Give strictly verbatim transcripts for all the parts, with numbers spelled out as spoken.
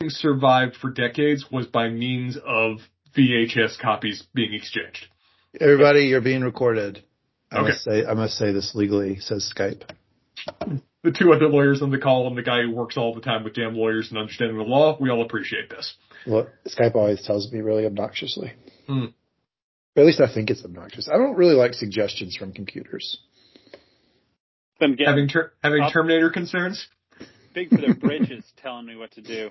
thing survived for decades was by means of V H S copies being exchanged. Everybody, you're being recorded. I Okay. must say, I must say this legally, says Skype. The two other lawyers on the call and the guy who works all the time with damn lawyers and understanding the law, we all appreciate this. Well, Skype always tells me really obnoxiously. Hmm. Or at least I think it's obnoxious. I don't really like suggestions from computers. Them getting Having ter- having up- Terminator concerns? big for their britches telling me what to do.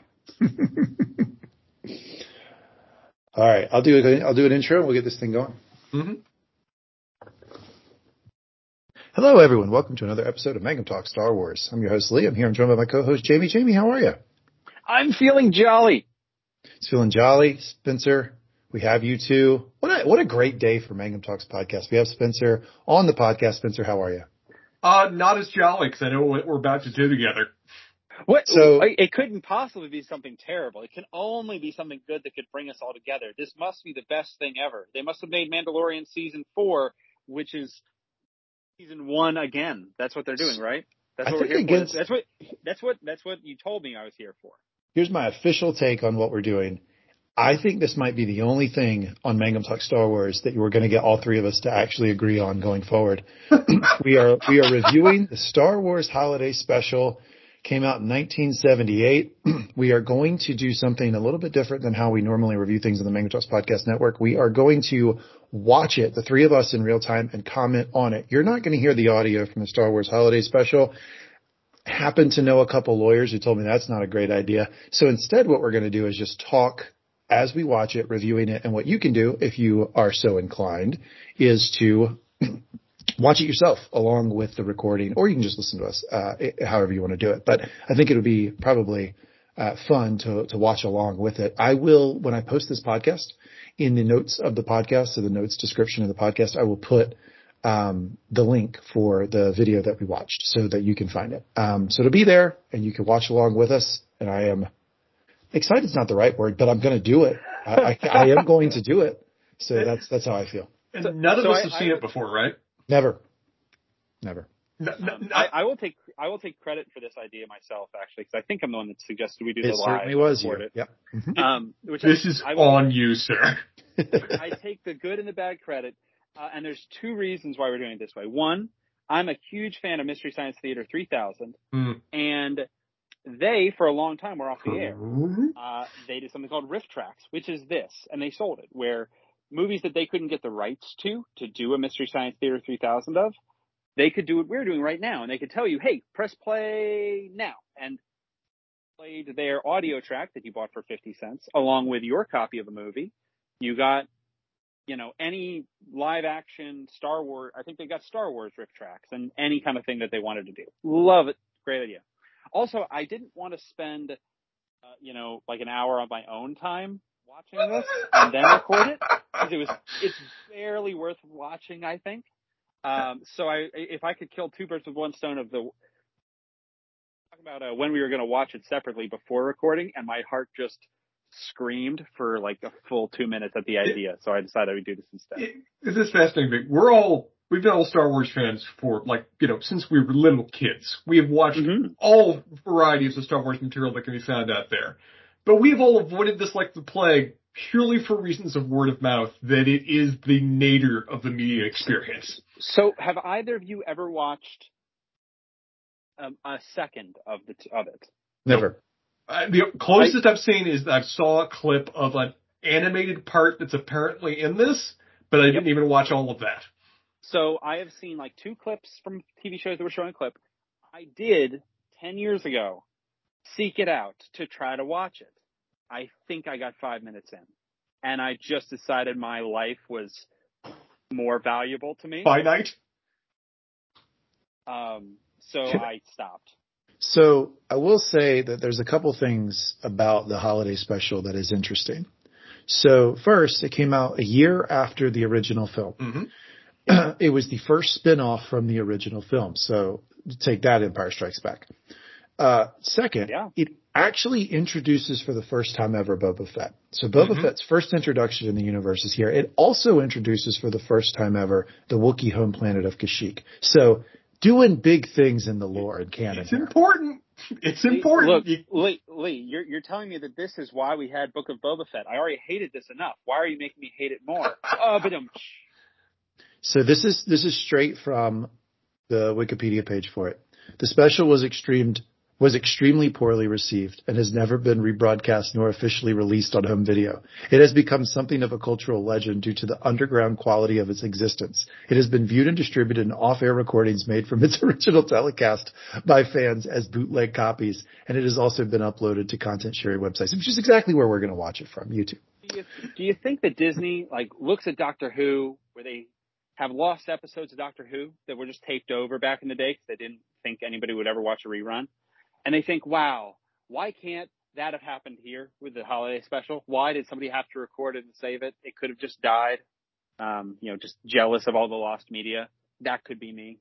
All right, I'll do a, I'll do an intro and we'll get this thing going. Mm-hmm. Hello, everyone. Welcome to another episode of Mangum Talk Star Wars. I'm your host, Lee. I'm here. I'm joined by my co-host, Jamie. Jamie, how are you? I'm feeling jolly. It's feeling jolly. Spencer, we have you too. What a, what a great day for Mangum Talks podcast. We have Spencer on the podcast. Spencer, how are you? Uh, not as jolly, because I know what we're about to do together. What? So- it couldn't possibly be something terrible. It can only be something good that could bring us all together. This must be the best thing ever. They must have made Mandalorian season four, which is season one again. That's what they're doing, right? That's I what we're think here against- for. That's what. That's what. That's what you told me I was here for. Here's my official take on what we're doing. I think this might be the only thing on Mangum Talk Star Wars that you were going to get all three of us to actually agree on going forward. we are we are reviewing the Star Wars Holiday Special. Came out in nineteen seventy-eight. We are going to do something a little bit different than how we normally review things on the Mangum Talks Podcast Network. We are going to watch it, the three of us in real time, and comment on it. You're not going to hear the audio from the Star Wars Holiday Special. Happen to know a couple lawyers who told me that's not a great idea. So instead what we're going to do is just talk as we watch it, reviewing it. And what you can do, if you are so inclined, is to watch it yourself along with the recording, or you can just listen to us, uh, however you want to do it. But I think it would be probably uh, fun to, to watch along with it. I will, when I post this podcast, in the notes of the podcast, so the notes description of the podcast, I will put um, the link for the video that we watched so that you can find it. Um, so it'll be there and you can watch along with us. And I am excited. It's not the right word, but I'm going to do it. I, I, I am going to do it. So that's, that's how I feel. And So- none of so us I- have seen I- it before, right? Never, never. No, no, Um, no, I, I will take. I will take credit for this idea myself, actually, because I think I'm the one that suggested we do the It live. certainly was you. record it. Yep. Mhm. Um, which this I, is I will, on you, sir. I take the good and the bad credit, uh, and there's two reasons why we're doing it this way. One, I'm a huge fan of Mystery Science Theater three thousand, Hmm. and they, for a long time, were off the air. Uh, they did something called Riff Tracks, which is this, and they sold it, where movies that they couldn't get the rights to, to do a Mystery Science Theater three thousand of, they could do what we're doing right now, and they could tell you, hey, press play now, and played their audio track that you bought for fifty cents, along with your copy of the movie. You got, you know, any live action Star Wars, I think they got Star Wars riff tracks and any kind of thing that they wanted to do. Love it. Great idea. Also, I didn't want to spend, uh, you know, like an hour on my own time watching this and then record it, because it was, it's barely worth watching, I think. Um, so I, if I could kill two birds with one stone of the, talk about uh, when we were going to watch it separately before recording, and my heart just screamed for like a full two minutes at the idea. So I decided I would do this instead. It, this is fascinating. We're all, we've been all Star Wars fans for, like, you know, since we were little kids. We have watched Mhm. all varieties of Star Wars material that can be found out there. But we've all avoided this like the plague purely for reasons of word of mouth, that it is the nadir of the media experience. So have either of you ever watched um, a second of the t- of it? Never. Uh, the closest I, I've seen is that I saw a clip of an animated part that's apparently in this, but I Yep. didn't even watch all of that. So I have seen like two clips from T V shows that were showing a clip. I did ten years ago seek it out to try to watch it. I think I got five minutes in, and I just decided my life was more valuable to me. Finite? Um, so I stopped. So I will say that there's a couple things about the holiday special that is interesting. So first, it came out a year after the original film. Mm-hmm. It was the first spin-off from the original film. So take that, Empire Strikes Back. Uh, second, Yeah. it actually introduces for the first time ever Boba Fett. So Boba Mhm. Fett's first introduction in the universe is here. It also introduces for the first time ever the Wookiee home planet of Kashyyyk. So doing big things in the lore and canon. It's important. It's important. Look, Lee, Lee, you're you're telling me that this is why we had Book of Boba Fett. I already hated this enough. Why are you making me hate it more? Oh, but um. So this is this is straight from the Wikipedia page for it. The special was extremed was extremely poorly received and has never been rebroadcast nor officially released on home video. It has become something of a cultural legend due to the underground quality of its existence. It has been viewed and distributed in off-air recordings made from its original telecast by fans as bootleg copies, and it has also been uploaded to content sharing websites, which is exactly where we're going to watch it from, YouTube. Do you, do you think that Disney like looks at Doctor Who, where they have lost episodes of Doctor Who that were just taped over back in the day because they didn't think anybody would ever watch a rerun? And they think, wow, why can't that have happened here with the holiday special? Why did somebody have to record it and save it? It could have just died. Um, you know, just jealous of all the lost media. That could be me.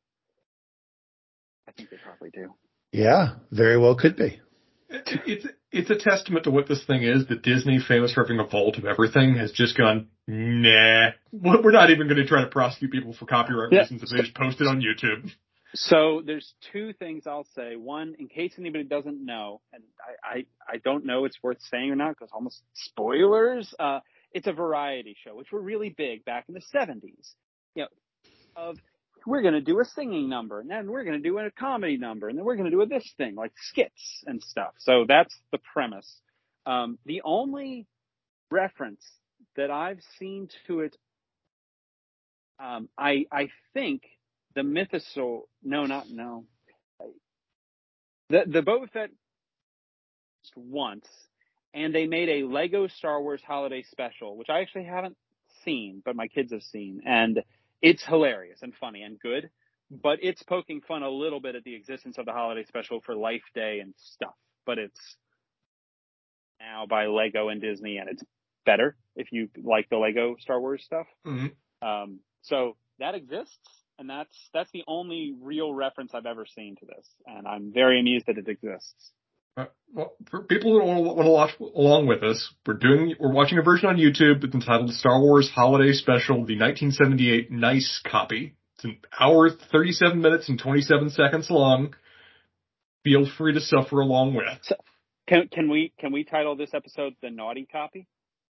I think they probably do. Yeah, very well could be. It's it's a testament to what this thing is that Disney, famous for having a vault of everything, has just gone, nah, we're not even going to try to prosecute people for copyright yeah. reasons if they just post it on YouTube. So there's two things I'll say. One, in case anybody doesn't know, and I, I, I don't know it's worth saying or not because almost spoilers, uh, it's a variety show, which were really big back in the seventies. You know, of we're going to do a singing number, and then we're going to do a comedy number, and then we're going to do a this thing, like skits and stuff. So that's the premise. Um, the only reference that I've seen to it, um, I I think the Mythosaur, no, not, no. The, the Boba Fett once, and they made a Lego Star Wars holiday special, which I actually haven't seen, but my kids have seen. And it's hilarious and funny and good, but it's poking fun a little bit at the existence of the holiday special for Life Day and stuff. But it's now by Lego and Disney, and it's better if you like the Lego Star Wars stuff. Mm-hmm. Um, so that exists. And that's that's the only real reference I've ever seen to this, and I'm very amused that it exists. Uh, well, for people who want to watch along with us, we're doing we're watching a version on YouTube. It's entitled Star Wars Holiday Special, the nineteen seventy-eight Nice copy. It's an hour, thirty-seven minutes, and twenty-seven seconds long. Feel free to suffer along with. So, can can we can we title this episode the Naughty Copy?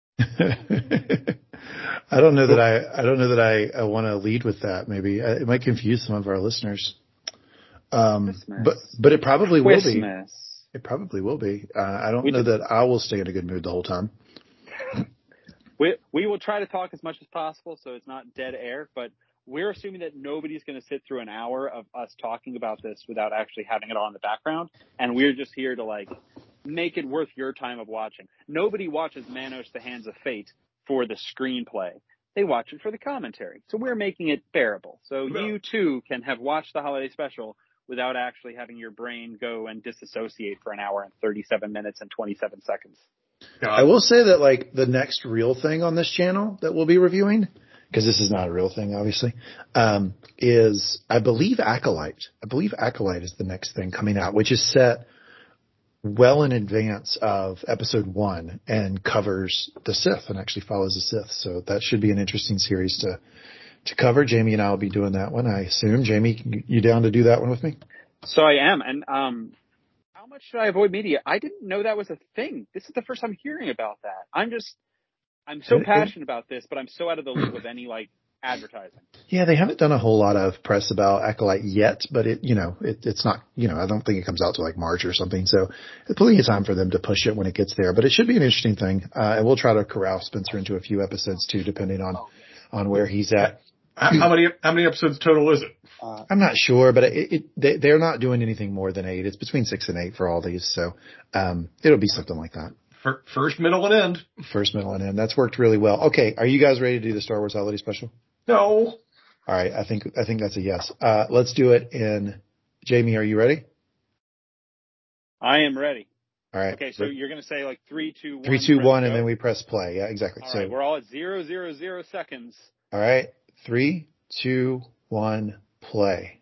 I don't know that I, I don't know that I, I want to lead with that. Maybe it might confuse some of our listeners. Um, but, but it probably will Christmas. be. It probably will be. Uh, I don't we know did, that I will stay in a good mood the whole time. We, we will try to talk as much as possible so it's not dead air, but we're assuming that nobody's going to sit through an hour of us talking about this without actually having it on in the background. And we're just here to like make it worth your time of watching. Nobody watches Manos the Hands of Fate for the screenplay. They watch it for the commentary. So we're making it bearable. So no. You too can have watched the holiday special without actually having your brain go and disassociate for an hour and thirty-seven minutes and twenty-seven seconds. God. I will say that like the next real thing on this channel that we'll be reviewing, because this is not a real thing, obviously, um, is I believe Acolyte. I believe Acolyte is the next thing coming out, which is set well in advance of episode one and covers the Sith and actually follows the Sith. So that should be an interesting series to, to cover. Jamie and I will be doing that one, I assume. Jamie, you down to do that one with me? So I am. And, um, how much should I avoid media? I didn't know that was a thing. This is the first time hearing about that. I'm just, I'm so it, passionate it, about this, but I'm so out of the loop of any like advertising. Yeah, they haven't done a whole lot of press about Acolyte yet, but it, you know, it, it's not, you know, I don't think it comes out to like March or something. So plenty of time for them to push it when it gets there, but it should be an interesting thing. Uh, and we'll try to corral Spencer into a few episodes too, depending on, on where he's at. How many, how many episodes total is it? Uh, I'm not sure, but it, it they, they're not doing anything more than eight. It's between six and eight for all these. So, um, it'll be something like that. First, middle, and end. First, middle, and end. That's worked really well. Okay. Are you guys ready to do the Star Wars Holiday Special? No. All right, I think I think that's a yes. Uh, let's do it in. Jamie, are you ready? I am ready. All right. Okay, so you're going to say like three, two, one. Three, two, one, and then we press play. Yeah, exactly. All so right, we're all at zero, zero, zero seconds. All right, three, two, one, play.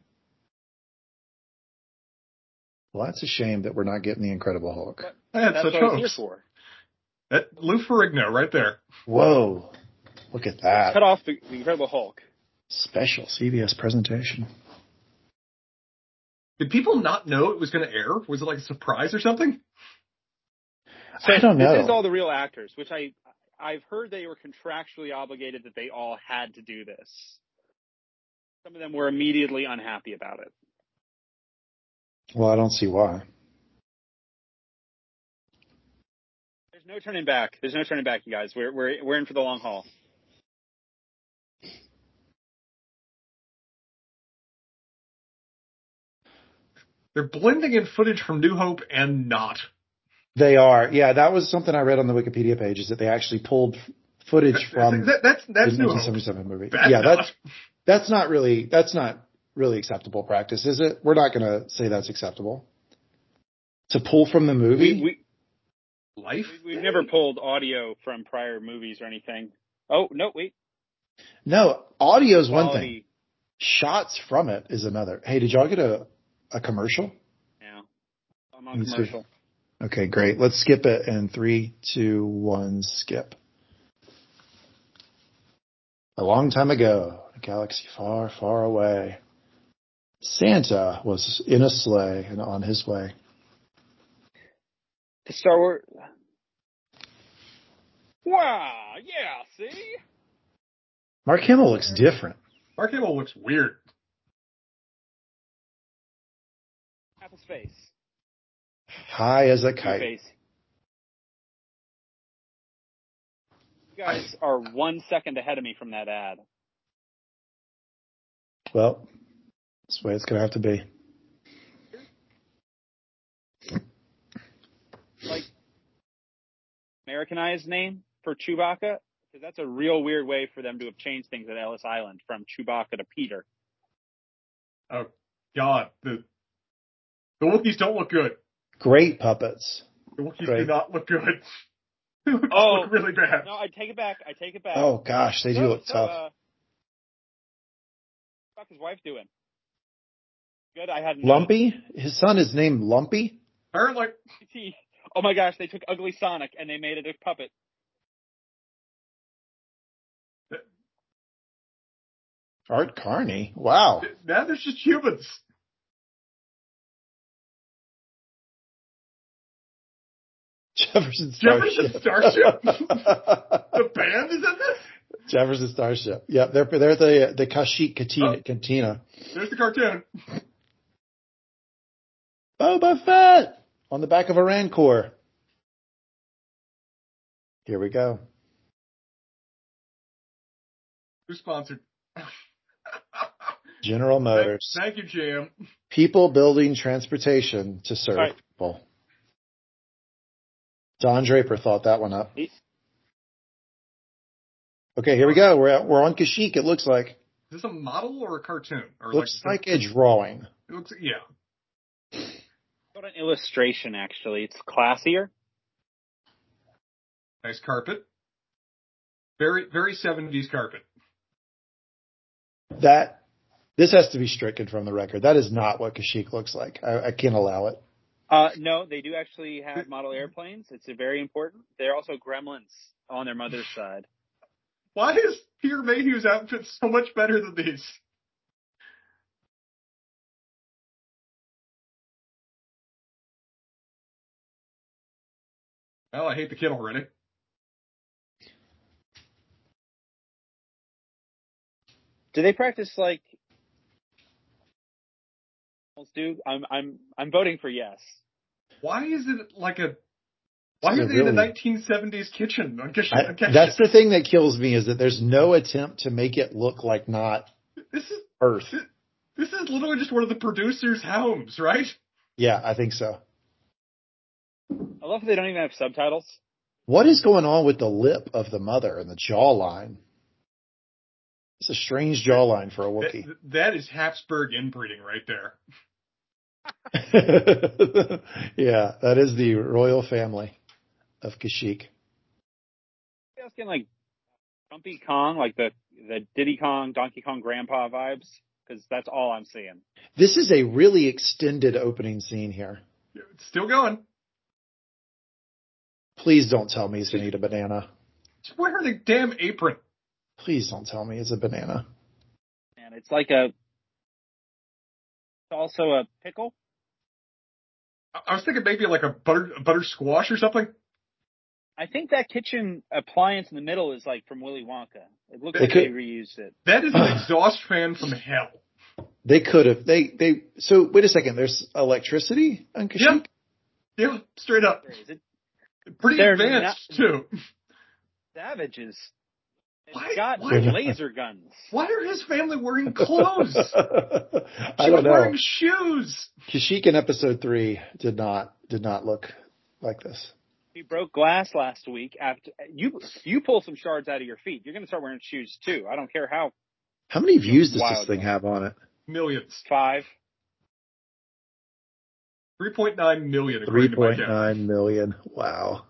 Well, that's a shame that we're not getting the Incredible Hulk. That's, that's such what I was here for. That Lou Ferrigno right there. Whoa. Look at that. Cut off the, the Incredible Hulk. Special C B S presentation. Did people not know it was going to air? Was it like a surprise or something? So I don't know. This is all the real actors, which I, I've heard they were contractually obligated that they all had to do this. Some of them were immediately unhappy about it. Well, I don't see why. There's no turning back. There's no turning back, you guys. We're we're we're in for the long haul. They're blending in footage from New Hope and not. They are. Yeah, that was something I read on the Wikipedia page, is that they actually pulled footage from that, that's that's the New nineteen seventy-seven Hope. movie. That's yeah, not. that's that's not really that's not really acceptable practice, is it? We're not going to say that's acceptable. To pull from the movie? We, we, Life? we, we've never pulled audio from prior movies or anything. Oh, no, wait. No, audio is one Quality. thing. Shots from it is another. Hey, did y'all get a, a commercial? Yeah. I'm on Let's see. commercial. Okay, great. Let's skip it in three, two, one, skip. A long time ago, in a galaxy far, far away, Santa was in a sleigh and on his way. The Star Wars. Wow, yeah, see? Mark Hamill looks different. Mark Hamill looks weird. Half his face. High as a Two kite. face. You guys are one second ahead of me from that ad. Well, that's the way it's going to have to be. Like, Americanized name for Chewbacca? Because that's a real weird way for them to have changed things at Ellis Island from Chewbacca to Peter. Oh, God. The, the Wookiees don't look good. Great puppets. The Wookiees Great. do not look good. They look, Oh, look really bad. No, I take it back. I take it back. Oh, gosh, they do so, look so, tough. Uh, what's his wife doing? Good, I had Lumpy? His son is named Lumpy? Apparently. Oh my gosh, they took Ugly Sonic and they made it a puppet. Art Carney? Wow. Now there's just humans. Jefferson Starship. Jefferson Starship? The band is in this? Jefferson Starship. Yeah, they're they're the the Kashyyyk Cantina. Oh. Cantina. There's the cartoon. Boba Fett on the back of a Rancor. Here we go. Who's sponsored? General Motors. Thank, thank you, G M. People building transportation to serve Right. people. Don Draper thought that one up. He, Okay, here we go. We're at, we're on Kashyyyk. It looks like. Is this a model or a cartoon? Or Looks like, like a drawing. It looks, yeah. got an illustration, actually. It's classier. Nice carpet. Very, very seventies carpet. That this has to be stricken from the record. That is not what Kashyyyk looks like. I, I can't allow it. Uh, no, they do actually have model airplanes. It's a very important. They're also gremlins on their mother's side. Why is Peter Mayhew's outfit so much better than these? Well, I hate the kid already. Do they practice like do? I'm I'm I'm voting for yes. Why is it like a? Why So are they in a really- nineteen seventies kitchen? on Kish- I, on Kish- that's the thing that kills me, is that there's no attempt to make it look like not This is Earth. this is literally just one of the producers' homes, right? Yeah, I think so. I love that they don't even have subtitles. What is going on with the lip of the mother and the jawline? It's a strange jawline for a Wookiee. That, that is Habsburg inbreeding right there. Yeah, that is the royal family of Kashyyyk. I was getting like Grumpy Kong, like the the Diddy Kong, Donkey Kong Grandpa vibes, because that's all I'm seeing. This is a really extended opening scene here. It's still going. Please don't tell me he's going to eat a banana. Just wear the damn apron. Please don't tell me it's a banana. And it's like a Also a pickle. I was thinking maybe like a butter, a butter squash or something. I think that kitchen appliance in the middle is like from Willy Wonka. It looks They like could- they reused it. That is an exhaust fan from hell. They could have. They they. So wait a second. There's electricity on Kashyyyk. Yeah, yeah, straight up. Is it Pretty They're advanced not- too. savages? They've Why- got why- laser guns. Why are his family wearing clothes? I She don't was know. wearing shoes. Kashyyyk in episode three did not did not look like this. We broke glass last week. After you, you pull some shards out of your feet. You're going to start wearing shoes too. I don't care how. How many views does Wild this thing one. have on it? Millions. Five. three point nine million Three according to my point count. nine million. Wow.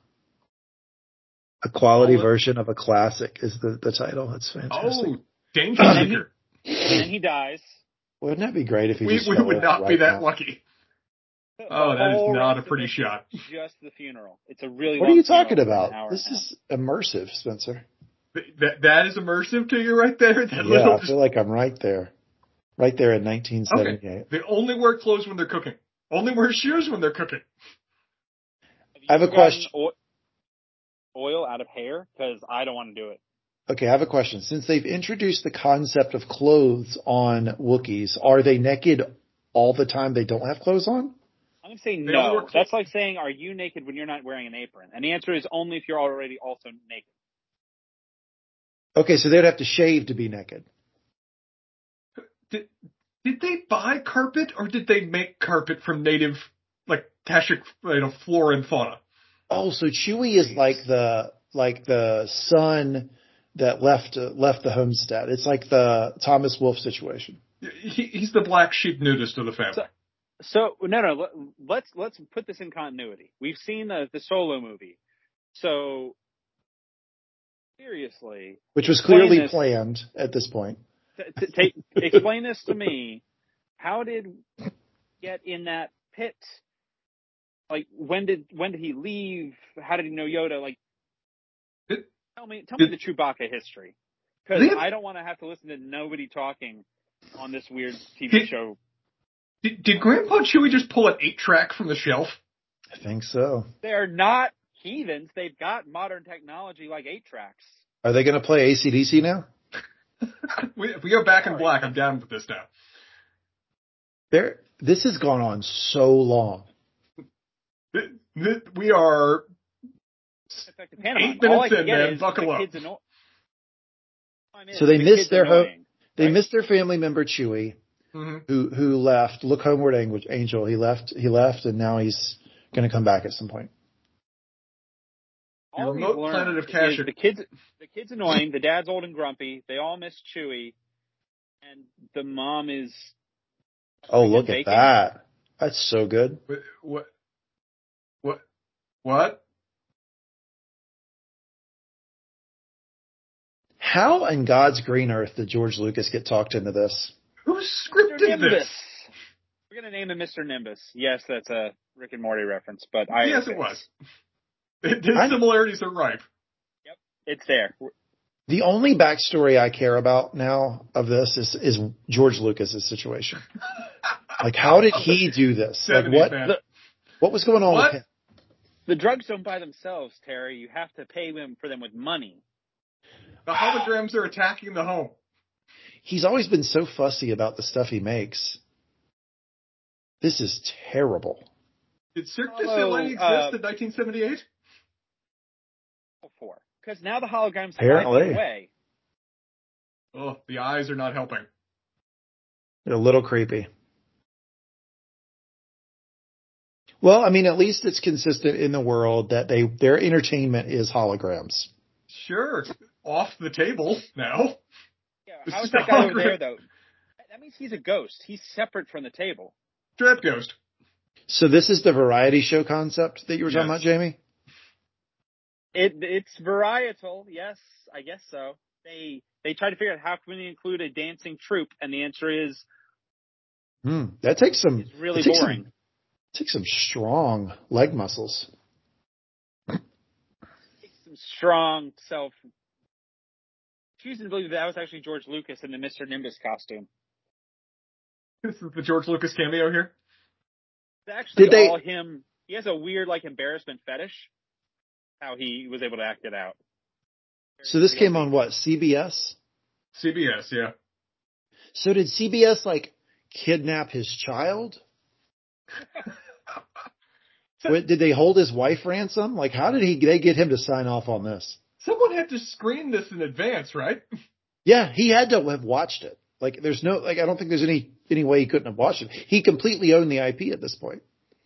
A quality Oh, it- version of a classic is the, the title. That's fantastic. Oh, Danger And then Seeker. And then he dies. Wouldn't that be great if he We, just we fell would off not be right that now? lucky. The Oh, that is whole not a rest of pretty it is shot. Just the funeral. It's a really. What are long you talking funeral for an about? hour This and a is immersive, Spencer. Th- That that is immersive to you right there. That Yeah, little I feel like I'm right there. Right there in nineteen seventy-eight. okay. They only wear clothes when they're cooking. Only wear shoes when they're cooking. half. I have a you gotten question. Oil, oil out of hair because I don't want to do it. Okay, I have a question. Since they've introduced the concept of clothes on Wookiees, are they naked all the time they don't have clothes on? I'm going to say They only no. wear clothes- That's like saying, are you naked when you're not wearing an apron? And the answer is only if you're already also naked. Okay, so they'd have to shave to be naked. Did, did they buy carpet or did they make carpet from native, like, Tashik, you know, flora and fauna? Oh, so Chewie is like the like the son that left uh, left the homestead. It's like the Thomas Wolfe situation. He, he's the black sheep nudist of the family. So- So no, no. let- Let's let's put this in continuity. We've seen the the Solo movie. So seriously, Which was Explain clearly this. planned at this point. t- t- take explain this to me. How did he get in that pit? Like when did when did he leave? How did he know Yoda? Like It- tell me tell me it- the Chewbacca history, because They have- I don't want to have to listen to nobody talking on this weird T V Did- show. Did, did Grandpa Chewie just pull an eight track from the shelf? I think so. They're not heathens. They've got modern technology like eight tracks. Are they going to play A C D C now? we, if we go back in Sorry. black, I'm down with this now. There. This has gone on so long. Th- th- We are Effective Panama. Eight minutes All I can in, get man. is Buckle the up. kids anno- I'm in. So they The missed kid's their ho- annoying, They right? missed their family member Chewie, mhm. who who left. Look homeward, Ang- Angel. He left. He left, and now he's going to come back at some point. The All we've remote learned planet of is Kashyyyk. the kids, the kid's annoying. The dad's old and grumpy. They all miss Chewie, and the mom is. Oh, look at Bacon? that. That's so good. What? What? What? What? How in God's green earth did George Lucas get talked into this? Who Mister scripted Nimbus. this? We're gonna name him Mister Nimbus. Yes, that's a Rick and Morty reference, but I Yes, it was. His I- similarities are ripe. It's there. The only backstory I care about now of this is is George Lucas's situation. Like, how did he do this? Like, seventies, what man. the- what was going on What? with him? The drugs don't buy themselves, Terry. You have to pay them for them with money. The holograms are attacking the home. He's always been so fussy about the stuff he makes. This is terrible. Did Cirque du Although, Soleil exist uh, in nineteen seventy-eight? For because now the holograms fly Apparently. away. Oh, the eyes are not helping. They're a little creepy. Well, I mean, at least it's consistent in the world that they their entertainment is holograms. Sure, off the table now. Yeah, This how is is that guy over hologram. there though? That means he's a ghost. He's separate from the table. Trap Ghost. So this is the variety show concept that you were talking Yes. about, Jamie? It it's varietal, yes, I guess so. They they try to figure out how can we include a dancing troupe, and the answer is Hmm. That takes some. it's really it takes boring. Some, takes some strong leg muscles. Some strong self. Choosing to believe that was actually George Lucas in the Mister Nimbus costume. This is the George Lucas cameo here. It's actually Did they- all him. He has a weird, like, embarrassment fetish. How he was able to act it out. So this came on what, C B S? C B S, yeah. So did C B S like kidnap his child? What, did they hold his wife ransom? Like, how did he? They get him to sign off on this? Someone had to screen this in advance, right? Yeah, he had to have watched it. Like, there's no, like, I don't think there's any any way he couldn't have watched it. He completely owned the I P at this point.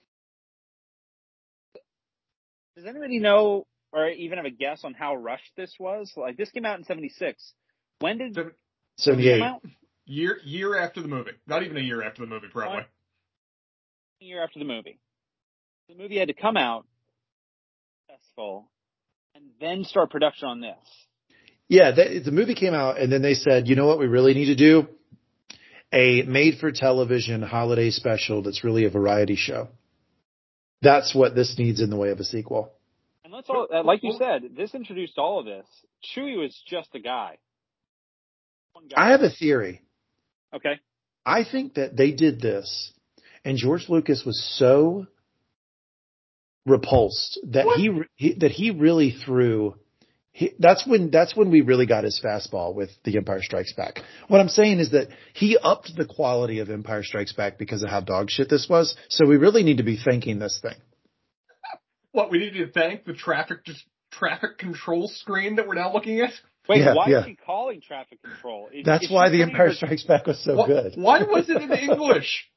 Does anybody know or even have a guess on how rushed this was? Like, this came out in seventy-six. When did it seventy-eight. come out? Year year after the movie. Not even a year after the movie, probably. A year after the movie. The movie had to come out successful and then start production on this. Yeah, the, the movie came out, and then they said, you know what we really need to do? A made-for-television holiday special that's really a variety show. That's what this needs in the way of a sequel. And let's all, like you said, this introduced all of this. Chewie was just a guy. One guy. I have a theory. Okay. I think that they did this, and George Lucas was so repulsed that he, he that he really threw. He, that's when that's when we really got his fastball with The Empire Strikes Back. What I'm saying is that he upped the quality of Empire Strikes Back because of how dog shit this was. So we really need to be thanking this thing. What, we need to thank the traffic just traffic control screen that we're now looking at? Wait, Yeah, why yeah. is she calling traffic control? Is, That's is why she The putting Empire her- Strikes Back was so Why, good. why was it in English?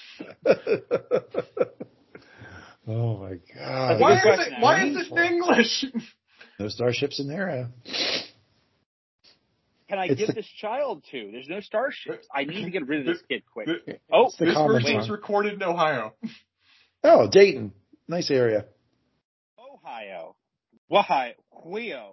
Oh my That's a god! Why good is question, it? Why Adam. is it in English? No starships in there. Can I It's give the- this child to? There's no starships. I need to get rid of this kid quick. Th- Oh, It's the this common version was tongue. recorded in Ohio. Oh, Dayton, nice area. Ohio. Why? Wheo.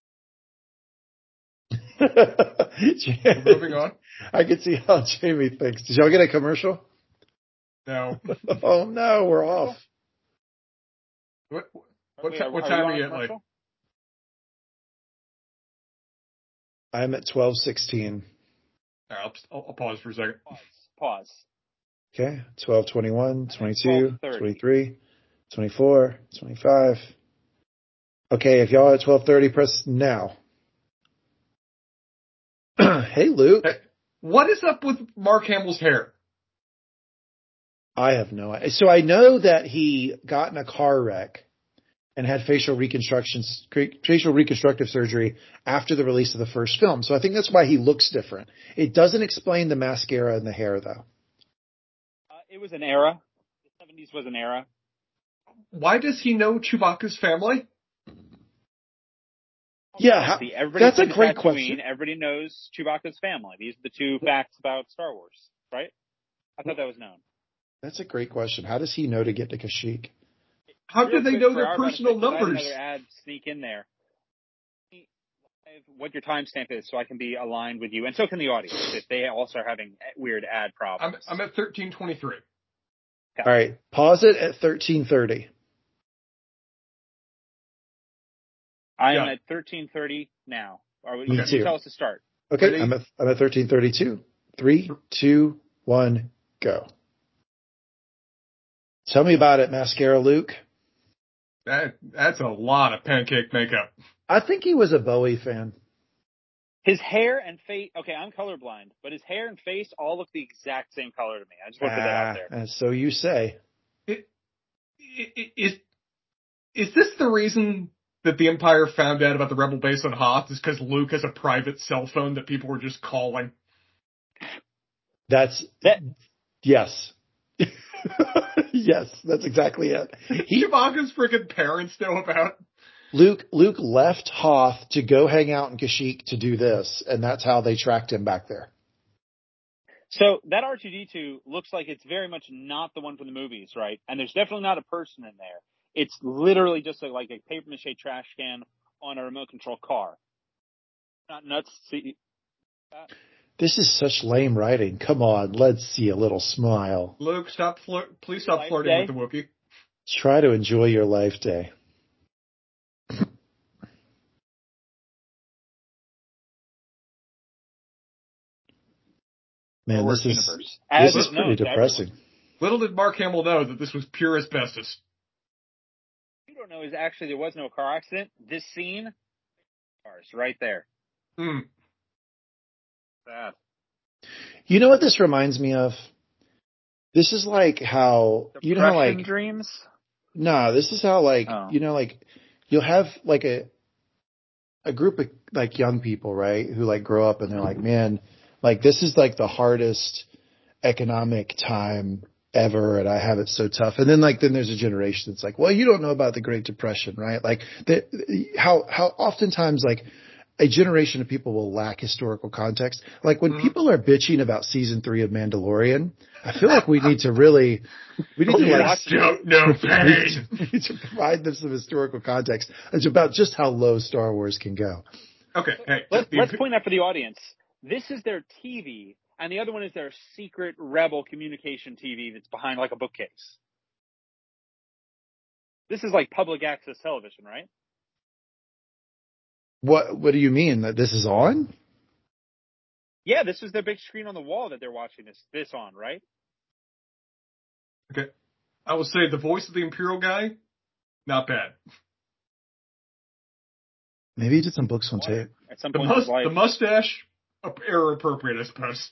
Moving on. I can see how Jamie thinks. Did y'all get a commercial? No. Oh no, we're off. What, what, Wait, ti- are- what are time we are on you a at, like? commercial? I'm at twelve sixteen. I'll, I'll, I'll pause for a second. Pause. Pause. Okay, twelve twenty-one, twenty-two, twelve thirty. twenty-three, twenty-four, twenty-five. Okay, if y'all are at twelve thirty, press now. Hey, Luke. Hey, what is up with Mark Hamill's hair? I have no idea. So I know that he got in a car wreck and had facial reconstructions, facial reconstructive surgery after the release of the first film. So I think that's why he looks different. It doesn't explain the mascara and the hair, though. Uh, it was an era. The seventies was an era. Why does he know Chewbacca's family? Yeah, how, See, everybody that's a from great Tatooine, question. Everybody knows Chewbacca's family. These are the two facts about Star Wars, right? I thought that was known. That's a great question. How does he know to get to Kashyyyk? How Real do they quick know for their our personal benefit, 'cause I had numbers? another ad sneak in there. What your timestamp is, so I can be aligned with you, and so can the audience if they also are having weird ad I'm, problems. I'm at thirteen twenty-three. All right, pause it at thirteen thirty. I am Yeah. at thirteen thirty now. Or Me you, too. you tell us to start. Okay, Ready? I'm at I'm at thirteen thirty-two. Three, two, one, go. Tell me about it, Mascara Luke. That that's a lot of pancake makeup. I think he was a Bowie fan. His hair and face. Okay, I'm colorblind, but his hair and face all look the exact same color to me. I just want to put that out there. Ah, and so you say. It, it, is is this the reason that the Empire found out about the Rebel base on Hoth? Is because Luke has a private cell phone that people were just calling? That's That yes. Yes, that's exactly it. He, Chewbacca's freaking parents know about. Luke Luke left Hoth to go hang out in Kashyyyk to do this, and that's how they tracked him back there. so that R two D two looks like it's very much not the one from the movies, right? And there's definitely not a person in there. It's literally just a, like a paper mache trash can on a remote control car. Not nuts. See, that? This is such lame writing. Come on, let's see a little smile. Luke, stop flirt. Please stop Life flirting day? with the Wookiee. Try to enjoy your life day. Man, Star Wars this is universe. this As is is pretty known to depressing. everyone. Little did Mark Hamill know that this was pure asbestos. What you don't know is actually there was no car accident. This scene, cars right there. Hmm. Sad. You know what this reminds me of? This is like how you know how Depression like dreams. nah. This is how like Oh. you know like you'll have like a a group of like young people, right, who like grow up and they're like, man, like this is like the hardest economic time ever, and I have it so tough. And then like then there's a generation that's like, well, you don't know about the Great Depression, right? Like the, how how oftentimes like a generation of people will lack historical context. Like when Mhm. people are bitching about season three of Mandalorian, I feel like we need to really we need to You like don't know pain. we need to provide them some historical context. It's about just how low Star Wars can go. Okay, hey, Let, the- let's point out for the audience. This is their T V, and the other one is their secret rebel communication T V that's behind like a bookcase. This is like public access television, right? What what do you mean that this is on? Yeah, this is their big screen on the wall that they're watching this this on, right? Okay. I will say the voice of the Imperial guy, not bad. Maybe he did some books on tape. At some The, point in mus- his life. the mustache, error appropriate, I suppose.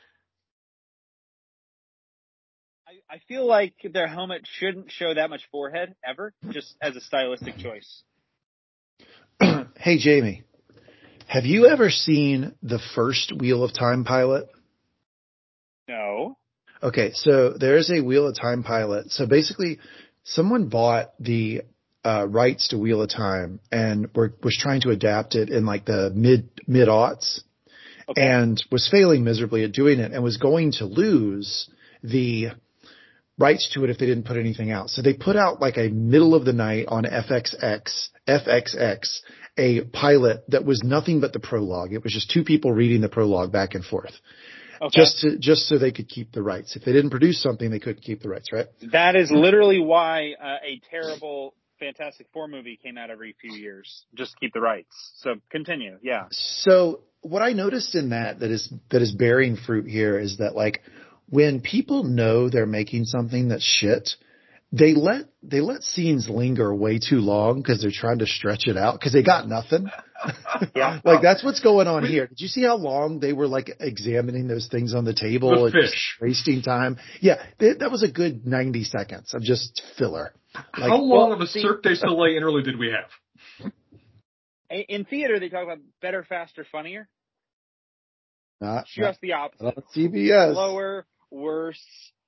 I, I feel like their helmet shouldn't show that much forehead ever, just as a stylistic choice. Hey Jamie, have you ever seen the first Wheel of Time pilot? No. Okay, so there's a Wheel of Time pilot. So basically, someone bought the uh, rights to Wheel of Time and were, was trying to adapt it in like the mid mid aughts, Okay. and was failing miserably at doing it, and was going to lose the rights to it if they didn't put anything out. So they put out like a middle of the night on F X X, F X X, a pilot that was nothing but the prologue. It was just two people reading the prologue back and forth. Okay. Just to, just so they could keep the rights. If they didn't produce something, they couldn't keep the rights, right? That is literally why uh, a terrible Fantastic Four movie came out every few years. Just to keep the rights. So continue. Yeah. So what I noticed in that that is that is bearing fruit here is that like when people know they're making something that's shit, they let they let scenes linger way too long because they're trying to stretch it out because they got nothing. Yeah. Like that's what's going on here. Did you see how long they were like examining those things on the table The and just fish. wasting time? Yeah, th- that was a good ninety seconds of just filler. Like, How long well, of a see- Cirque du Soleil interlude did we have? In theater, they talk about better, faster, funnier. not, Just the opposite. not on C B S. Slower, worse,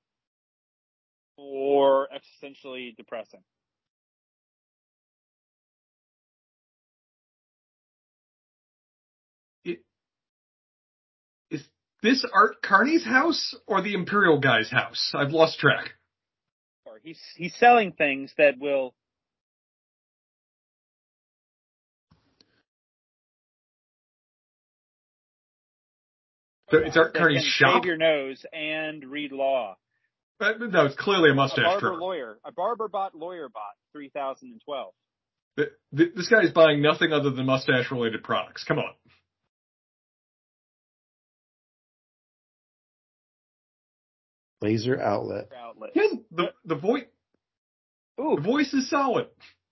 or existentially depressing. It, is this Art Carney's house or the Imperial guy's house? I've lost track. Or he's he's selling things that will. So it's Art that Carney's can shop? shave your nose and read law. Uh, No, it's clearly a A mustache barber trimmer. lawyer, a barber bot lawyer bot, three thousand twelve. Th- th- This guy is buying nothing other than mustache-related products. Come on. Laser outlet. Outlet. Yeah, the the voice Ooh, the voice is solid,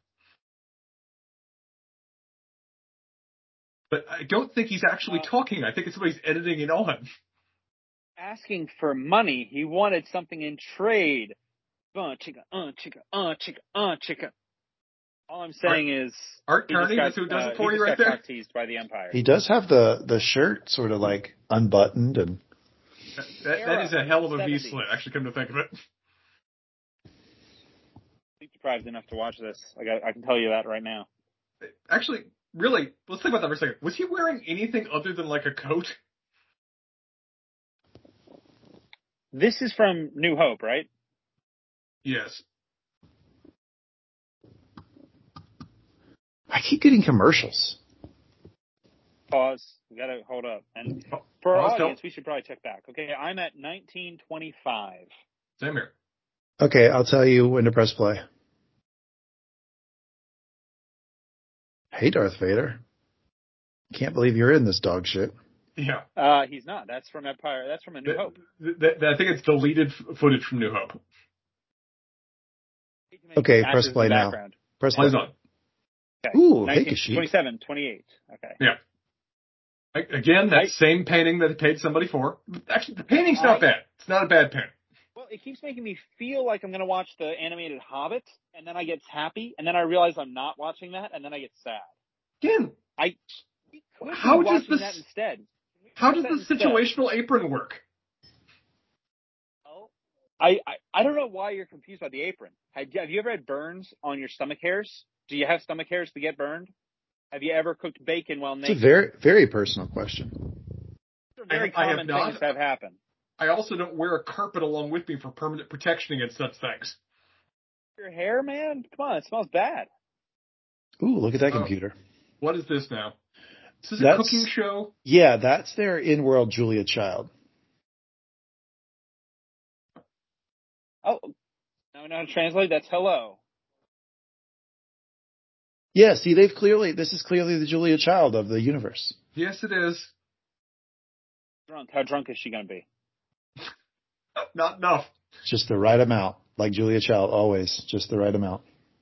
but I don't think he's actually Uh, talking. I think it's somebody's editing it on. asking for money. He wanted something in trade. Uh, chicka, uh, chicka, uh, chicka, uh, chicka. All I'm saying is, Art he just Carney, got, that's who does uh, it for he you just right got there. cock teased by the Empire. He does have the the shirt sort of like unbuttoned and That, that, that is a hell of a V seventies. slit. Actually, come to think of it. Sleep deprived enough to watch this. Like I, I can tell you that right now. Actually, really, let's think about that for a second. Was he wearing anything other than like a coat? This is from New Hope, right? Yes. I keep getting commercials. Pause. We gotta hold up. And for our Pause, audience, don't- we should probably check back. Okay, I'm at nineteen twenty-five. Same here. Okay, I'll tell you when to press play. Hey, Darth Vader. Can't believe you're in this dog shit. Yeah. Uh, he's not. That's from Empire. That's from A New That- Hope. that- that- I think it's deleted f- footage from New Hope. Okay, Matches press in play the now. background. Press play. Plays on. Okay. Ooh, hey, nineteen, Kashyyyk. twenty-seven, twenty-eight. Okay. Yeah. A- Again, that Right. same painting that he paid somebody for. Actually, the painting's not I- bad. It's not a bad painting. Well, it keeps making me feel like I'm going to watch the animated Hobbit, and then I get happy, and then I realize I'm not watching that, and then I get sad. Again, I we could How be does watching this- that instead. how Watch does that the instead. situational apron work? Oh, I, I I don't know why you're confused by the apron. Have you, have you ever had burns on your stomach hairs? Do you have stomach hairs to get burned? Have you ever cooked bacon while It's a naked? very, very personal question. These are very I have common not- things that have happened. I also don't wear a carpet along with me for permanent protection against such things. Your hair, man? Come on, it smells bad. Ooh, look at that Oh. computer. What is this now? Is this a That's- cooking show? Yeah, that's their in-world Julia Child. Oh, now I know how to translate. That's hello. Yeah, see, they've clearly, this is clearly the Julia Child of the universe. Yes, it is. Drunk. How drunk is she going to be? Not enough. Just the right amount. Like Julia Child, always. Just the right amount.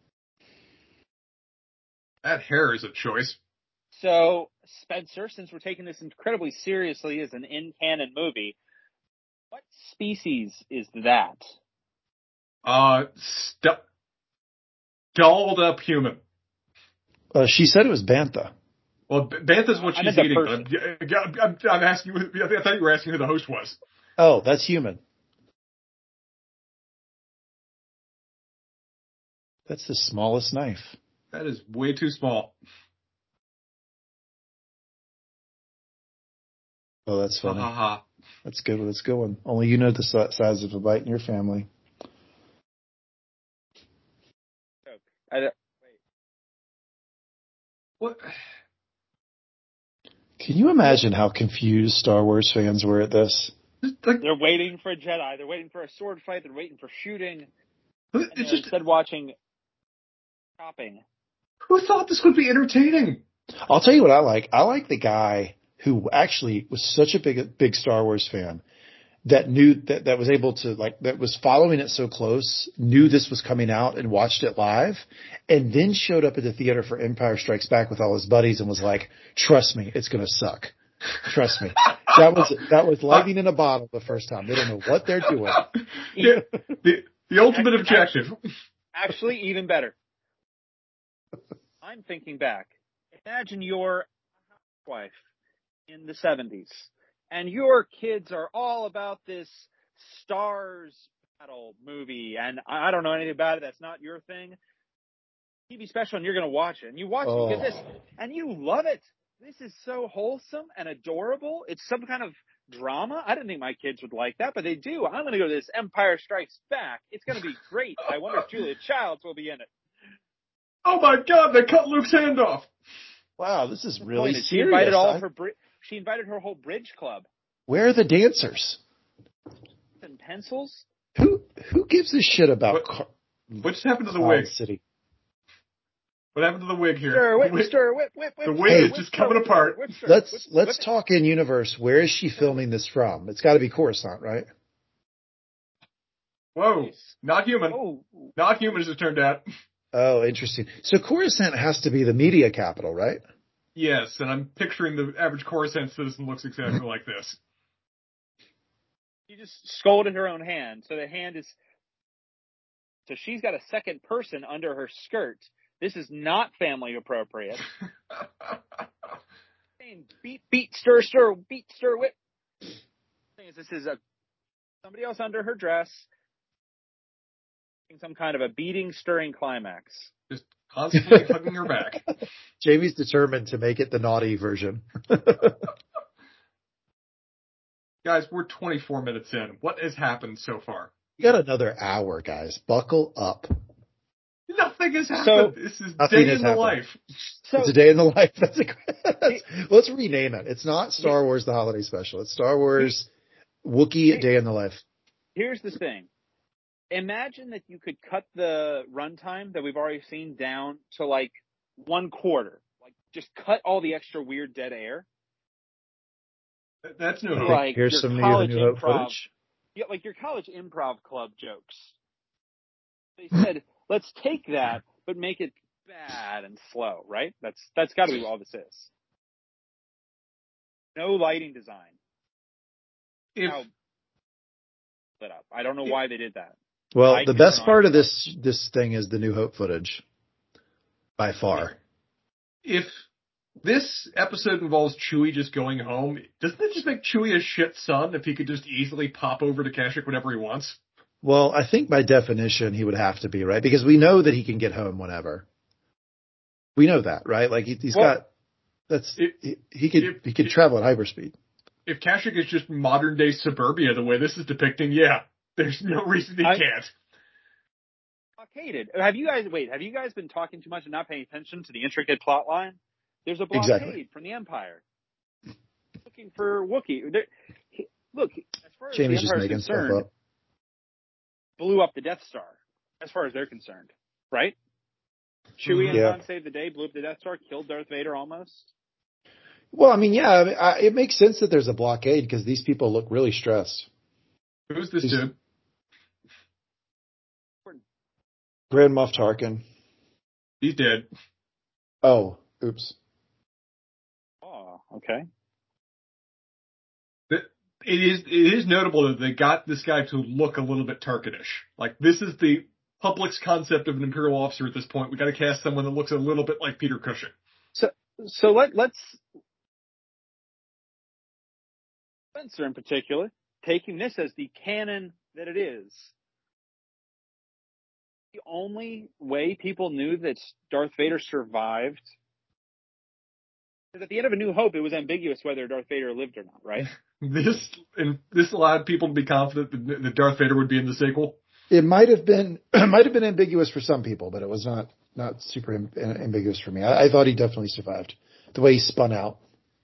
That hair is a choice. So, Spencer, since we're taking this incredibly seriously as an in-canon movie, what species is that? Uh, st- dolled up human. Uh, she said it was Bantha. Well, B- Bantha's what I she's meant the eating. But I'm, I'm, I'm asking you. I thought you were asking who the host was. Oh, that's human. That's the smallest knife. That is way too small. Oh, that's Ha funny. ha ha. That's good. That's a good one. Only you know the si- size of a bite in your family. I don't- What? Can you imagine how confused Star Wars fans were at this? Like, They're waiting for a Jedi. They're waiting for a sword fight. They're waiting for shooting. And it's they're just, instead watching shopping. who thought this would be entertaining? I'll tell you what I like. I like the guy who actually was such a big, big Star Wars fan that knew that, that was able to like, that was following it so close, knew this was coming out and watched it live, and then showed up at the theater for Empire Strikes Back with all his buddies and was like, trust me, it's going to suck. Trust me. That was, that was lightning in a bottle the first time. They don't know what they're doing. Yeah, the, the ultimate objective. Actually, even better. I'm thinking back. Imagine you're a housewife in the seventies, and your kids are all about this Stars Battle movie, and I I don't know anything about it. That's not your thing. T V special, and you're going to watch it, and you watch Oh. it, you get this, and you love it. This is so wholesome and adorable. It's some kind of drama. I didn't think my kids would like that, but they do. I'm going to go to this Empire Strikes Back. It's going to be great. I wonder if Julia Childs will be in it. Oh my God! They cut Luke's hand off. Wow, this is really She serious. invited all I- of her. Bri- she invited her whole bridge club. Where are the dancers? And pencils. Who who gives a shit about What- Car- What just happened to the Cloud wig? City? What happened to the wig here? Stir, The whip, wig- stir, whip, whip, whip. the wig stir, is whip, just stir, coming whip, apart. stir, whip, stir, Let's whip, let's whip. talk in universe. Where is she filming this from? It's got to be Coruscant, right? Whoa! Not human. Oh, Not human, as it turned out. Oh, interesting. So Coruscant has to be the media capital, right? Yes, and I'm picturing the average Coruscant citizen looks exactly like this. you just scolded her own hand. So the hand is. So she's got a second person under her skirt. This is not family appropriate. Saying beat, beat, stir, stir, beat, stir, whip. Thing is, this is a somebody else under her dress. Some kind of a beating, stirring climax. Just constantly hugging her back. Jamie's determined to make it the naughty version. Guys, we're twenty-four minutes in. What has happened so far? You got another hour, guys. Buckle up. Nothing has happened. So- this is Nothing day has in the happened. life. So It's a day in the life. That's a, that's, let's rename it. It's not Star Wars: The Holiday Special. It's Star Wars Wookiee Day in the Life. here's the thing. Imagine that you could cut the runtime that we've already seen down to like one quarter. Like just cut all the extra weird dead air. That's no hope. Like Here's your some college New Hope improv, footage. yeah, like your college improv club jokes. They said, let's take that, but make it bad and slow, right? That's that's got to be what all this is. No lighting design. If How lit up. I don't know why they did that. Well, Lights the best are part on. of this this thing is the New Hope footage, by far. if this episode involves Chewie just going home, doesn't it just make Chewie a shit son if he could just easily pop over to Kashyyyk whenever he wants? Well, I think by definition he would have to be, right? Because we know that he can get home whenever. We know that, right? Like he, he's Well, got that's if, he, he could if, he could if, travel at hyperspeed. If Kashyyyk is just modern day suburbia the way this is depicting, yeah, there's no reason he I, can't. Blockaded. Have you guys wait? Have you guys been talking too much and not paying attention to the intricate plot line? There's a blockade Exactly. from the Empire looking for Wookiee. There, he, look, as far as Jamie's the just Empire is making stuff concerned, up. blew up the Death Star. As far as they're concerned, right? Chewie and Yeah. Han saved the day, blew up the Death Star, killed Darth Vader almost. Well, I mean, yeah, I mean, I, it makes sense that there's a blockade because these people look really stressed. Who's this These- dude? Grand Moff Tarkin. He's dead. Oh, oops. Oh, okay. It is it is notable that they got this guy to look a little bit Tarkinish. Like, this is the public's concept of an Imperial officer at this point. We got to cast someone that looks a little bit like Peter Cushing. So, so let let's Spencer in particular taking this as the canon that it is. The only way people knew that Darth Vader survived is at the end of A New Hope. It was ambiguous whether Darth Vader lived or not, right? This and this allowed people to be confident that, that Darth Vader would be in the sequel. It might have been might have been ambiguous for some people, but it was not not super am, ambiguous for me. I, I thought he definitely survived the way he spun out.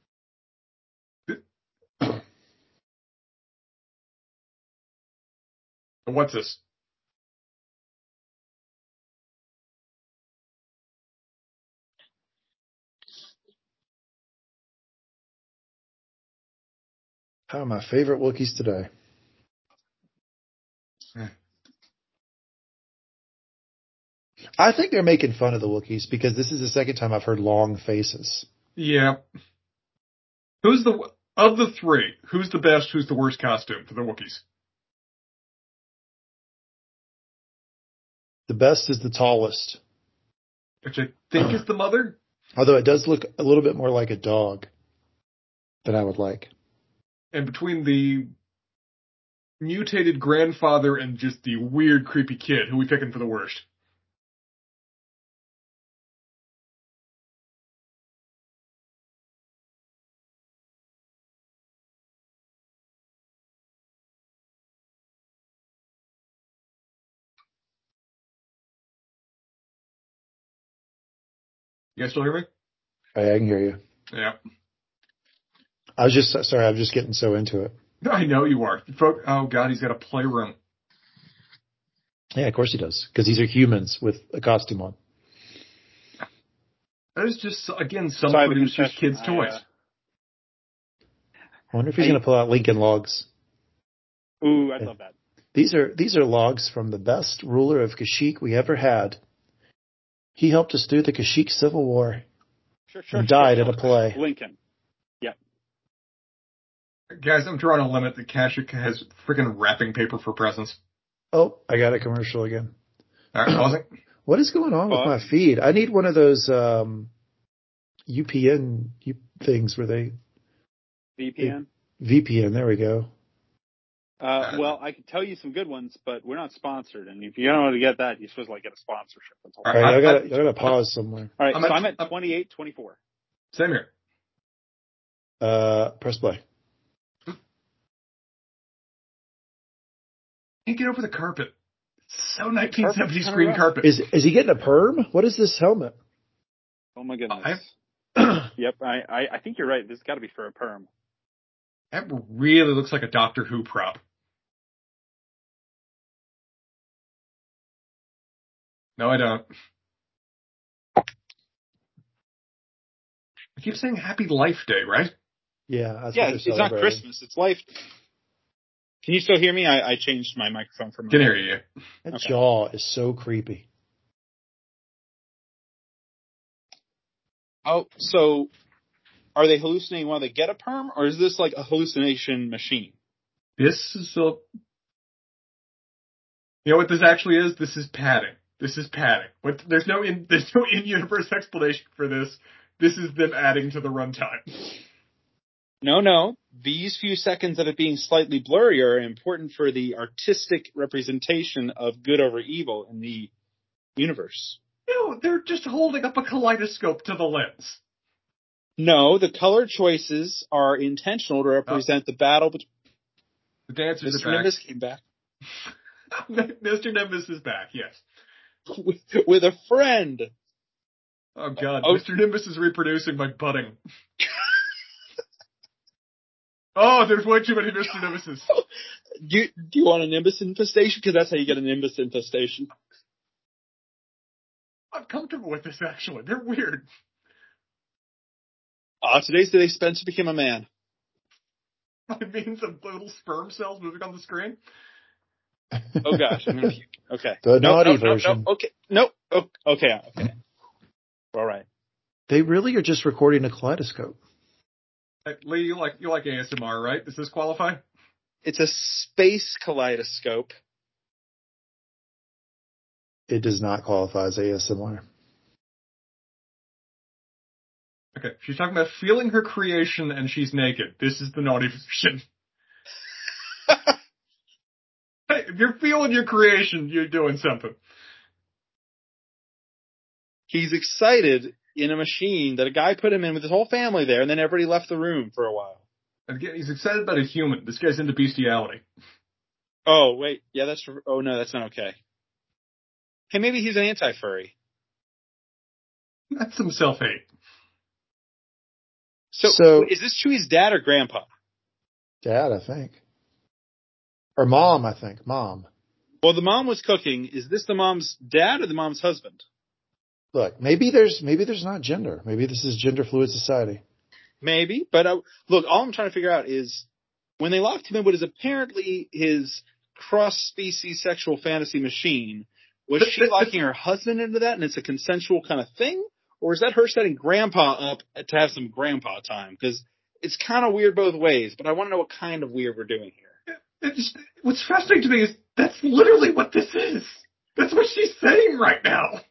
What's this? Oh, my favorite Wookiees today. I think they're making fun of the Wookiees because this is the second time I've heard long faces. Yeah. Who's the of the three? Who's the best? Who's the worst costume for the Wookiees? The best is the tallest, Which I think is the mother. although it does look a little bit more like a dog than I would like. And between the mutated grandfather and just the weird, creepy kid, who are we picking for the worst? You guys still hear me? I, I can hear you. Yeah. I was just sorry. I'm just getting so into it. I know you are. Folk- Oh, God, he's got a playroom. Yeah, of course he does because these are humans with a costume on. That is just, again, some Sorry, the footage just confession. kids' I, toys. uh, I wonder if he's I- going to pull out Lincoln logs. Ooh, I love that. These are these are logs from the best ruler of Kashyyyk we ever had. He helped us through the Kashyyyk Civil War Sure, sure, and sure, died sure. at a play. Lincoln. Guys, I'm drawing a limit that Kashyyyk has freaking wrapping paper for presents. Oh, I got a commercial again. All right, pausing. What is going on with Uh, my feed? I need one of those um, U P N things where they V P N. V P N. There we go. Uh, well, I can tell you some good ones, but we're not sponsored. And if you don't know how to get that, you're supposed to like get a sponsorship. That's all. All All right, right, I I- got I- I got to pause somewhere. All right, I'm so at- I'm at I'm- twenty-eight twenty-four. Same here. Uh, press play. Can't get over the carpet. It's so nineteen seventies Carpet's green kinda carpet. Is is he getting a perm? What is this helmet? Oh my goodness. I've- Yep, I, I, I think you're right. This has got to be for a perm. That really looks like a Doctor Who prop. No, I don't. I keep saying Happy Life Day, right? Yeah, that's Yeah, what they're it's not celebrating. Christmas. It's Life Day. Can you still hear me? I, I changed my microphone from. Can hear you. That Okay. jaw is so creepy. Oh, so are they hallucinating while they get a perm, or is this like a hallucination machine? This is a. You know what this actually is? This is padding. This is padding. What? There's no in. There's no in-universe explanation for this. This is them adding to the runtime. No, no. These few seconds of it being slightly blurry are important for the artistic representation of good over evil in the universe. No, they're just holding up a kaleidoscope to the lens. No, the color choices are intentional to represent oh. the battle between. The dancers Mister are back. Nimbus came back. Mister Nimbus is back, yes. With, with a friend. Oh, God. Oh. Mister Nimbus is reproducing by budding. Oh, there's way too many Mister Nimbuses. Do you, do you want a Nimbus infestation? Because that's how you get a Nimbus infestation. I'm comfortable with this, actually. They're weird. Ah, uh, today's the day Spencer became a man. By means of little sperm cells moving on the screen? Oh, gosh. I'm gonna puke. Okay. The no, naughty no, version. No, no, okay. No. Oh, okay. Okay. All right. They really are just recording a kaleidoscope. Hey, Lee, you like you like A S M R, right? Does this qualify? It's a space kaleidoscope. It does not qualify as A S M R. Okay, she's talking about feeling her creation and she's naked. This is the naughty version. Hey, if you're feeling your creation, you're doing something. He's excited in a machine that a guy put him in with his whole family there, and then everybody left the room for a while. And again, he's excited about a human. This guy's into bestiality. Oh, wait. Yeah, that's... Oh, no, that's not okay. Hey, maybe he's an anti-furry. That's some self-hate. So, So, is this Chewie's dad or grandpa? Dad, I think. Or mom, I think. Mom. Well, the mom was cooking. Is this the mom's dad or the mom's husband? Look, maybe there's maybe there's not gender. Maybe this is gender fluid society. Maybe, but uh, look, all I'm trying to figure out is when they locked him in what is apparently his cross-species sexual fantasy machine, was she locking her husband into that and it's a consensual kind of thing? Or is that her setting grandpa up to have some grandpa time? Because it's kind of weird both ways, but I want to know what kind of weird we're doing here. It's, what's fascinating to me is that's literally what this is. That's what she's saying right now.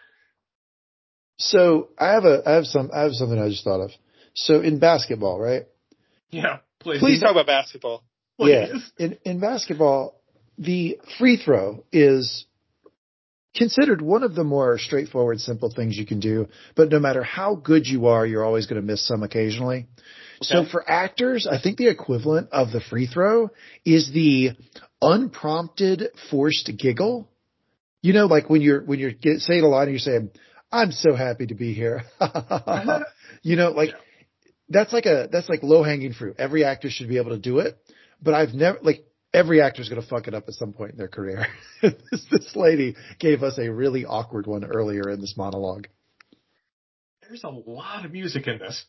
So I have a I have some I have something I just thought of. So in basketball, right? Yeah, please. Please talk about basketball. Please. Yeah. In in basketball, the free throw is considered one of the more straightforward, simple things you can do. But no matter how good you are, you're always going to miss some occasionally. Okay. So for actors, I think the equivalent of the free throw is the unprompted forced giggle. You know, like when you're when you're get, saying a line and you're saying, "I'm so happy to be here." You know, like that's like a that's like low hanging fruit. Every actor should be able to do it, but I've never like every actor is going to fuck it up at some point in their career. this, this lady gave us a really awkward one earlier in this monologue. There's a lot of music in this.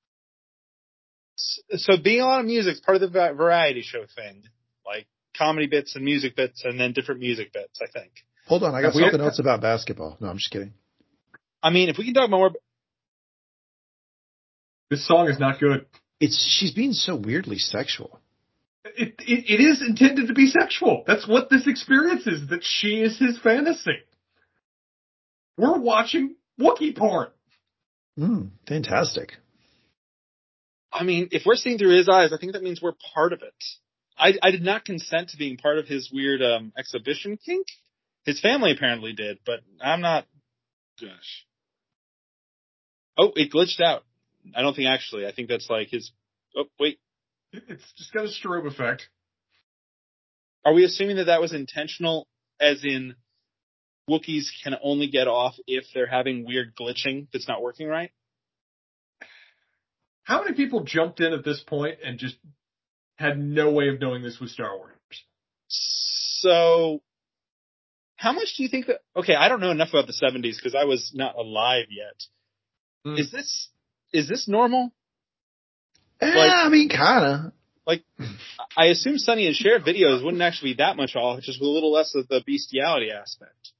So being a lot of music is part of the variety show thing, like comedy bits and music bits, and then different music bits. I think. Hold on, I got something else about basketball. No, I'm just kidding. I mean, if we can talk more. This song is not good. It's she's being so weirdly sexual. It, it it is intended to be sexual. That's what this experience is. That she is his fantasy. We're watching Wookiee porn. Mm, fantastic. I mean, if we're seeing through his eyes, I think that means we're part of it. I, I did not consent to being part of his weird um, exhibition kink. His family apparently did, but I'm not. Gosh. Oh, it glitched out. I don't think actually. I think that's like his. Oh, wait. It's just got a strobe effect. Are we assuming that that was intentional, as in Wookiees can only get off if they're having weird glitching that's not working right? How many people jumped in at this point and just had no way of knowing this was Star Wars? So, how much do you think that... Okay, I don't know enough about the seventies because I was not alive yet. Mm. Is this is this normal? Eh, Like- I mean, kinda. Like, I assume Sonny and Cher videos wouldn't actually be that much off, just with a little less of the bestiality aspect.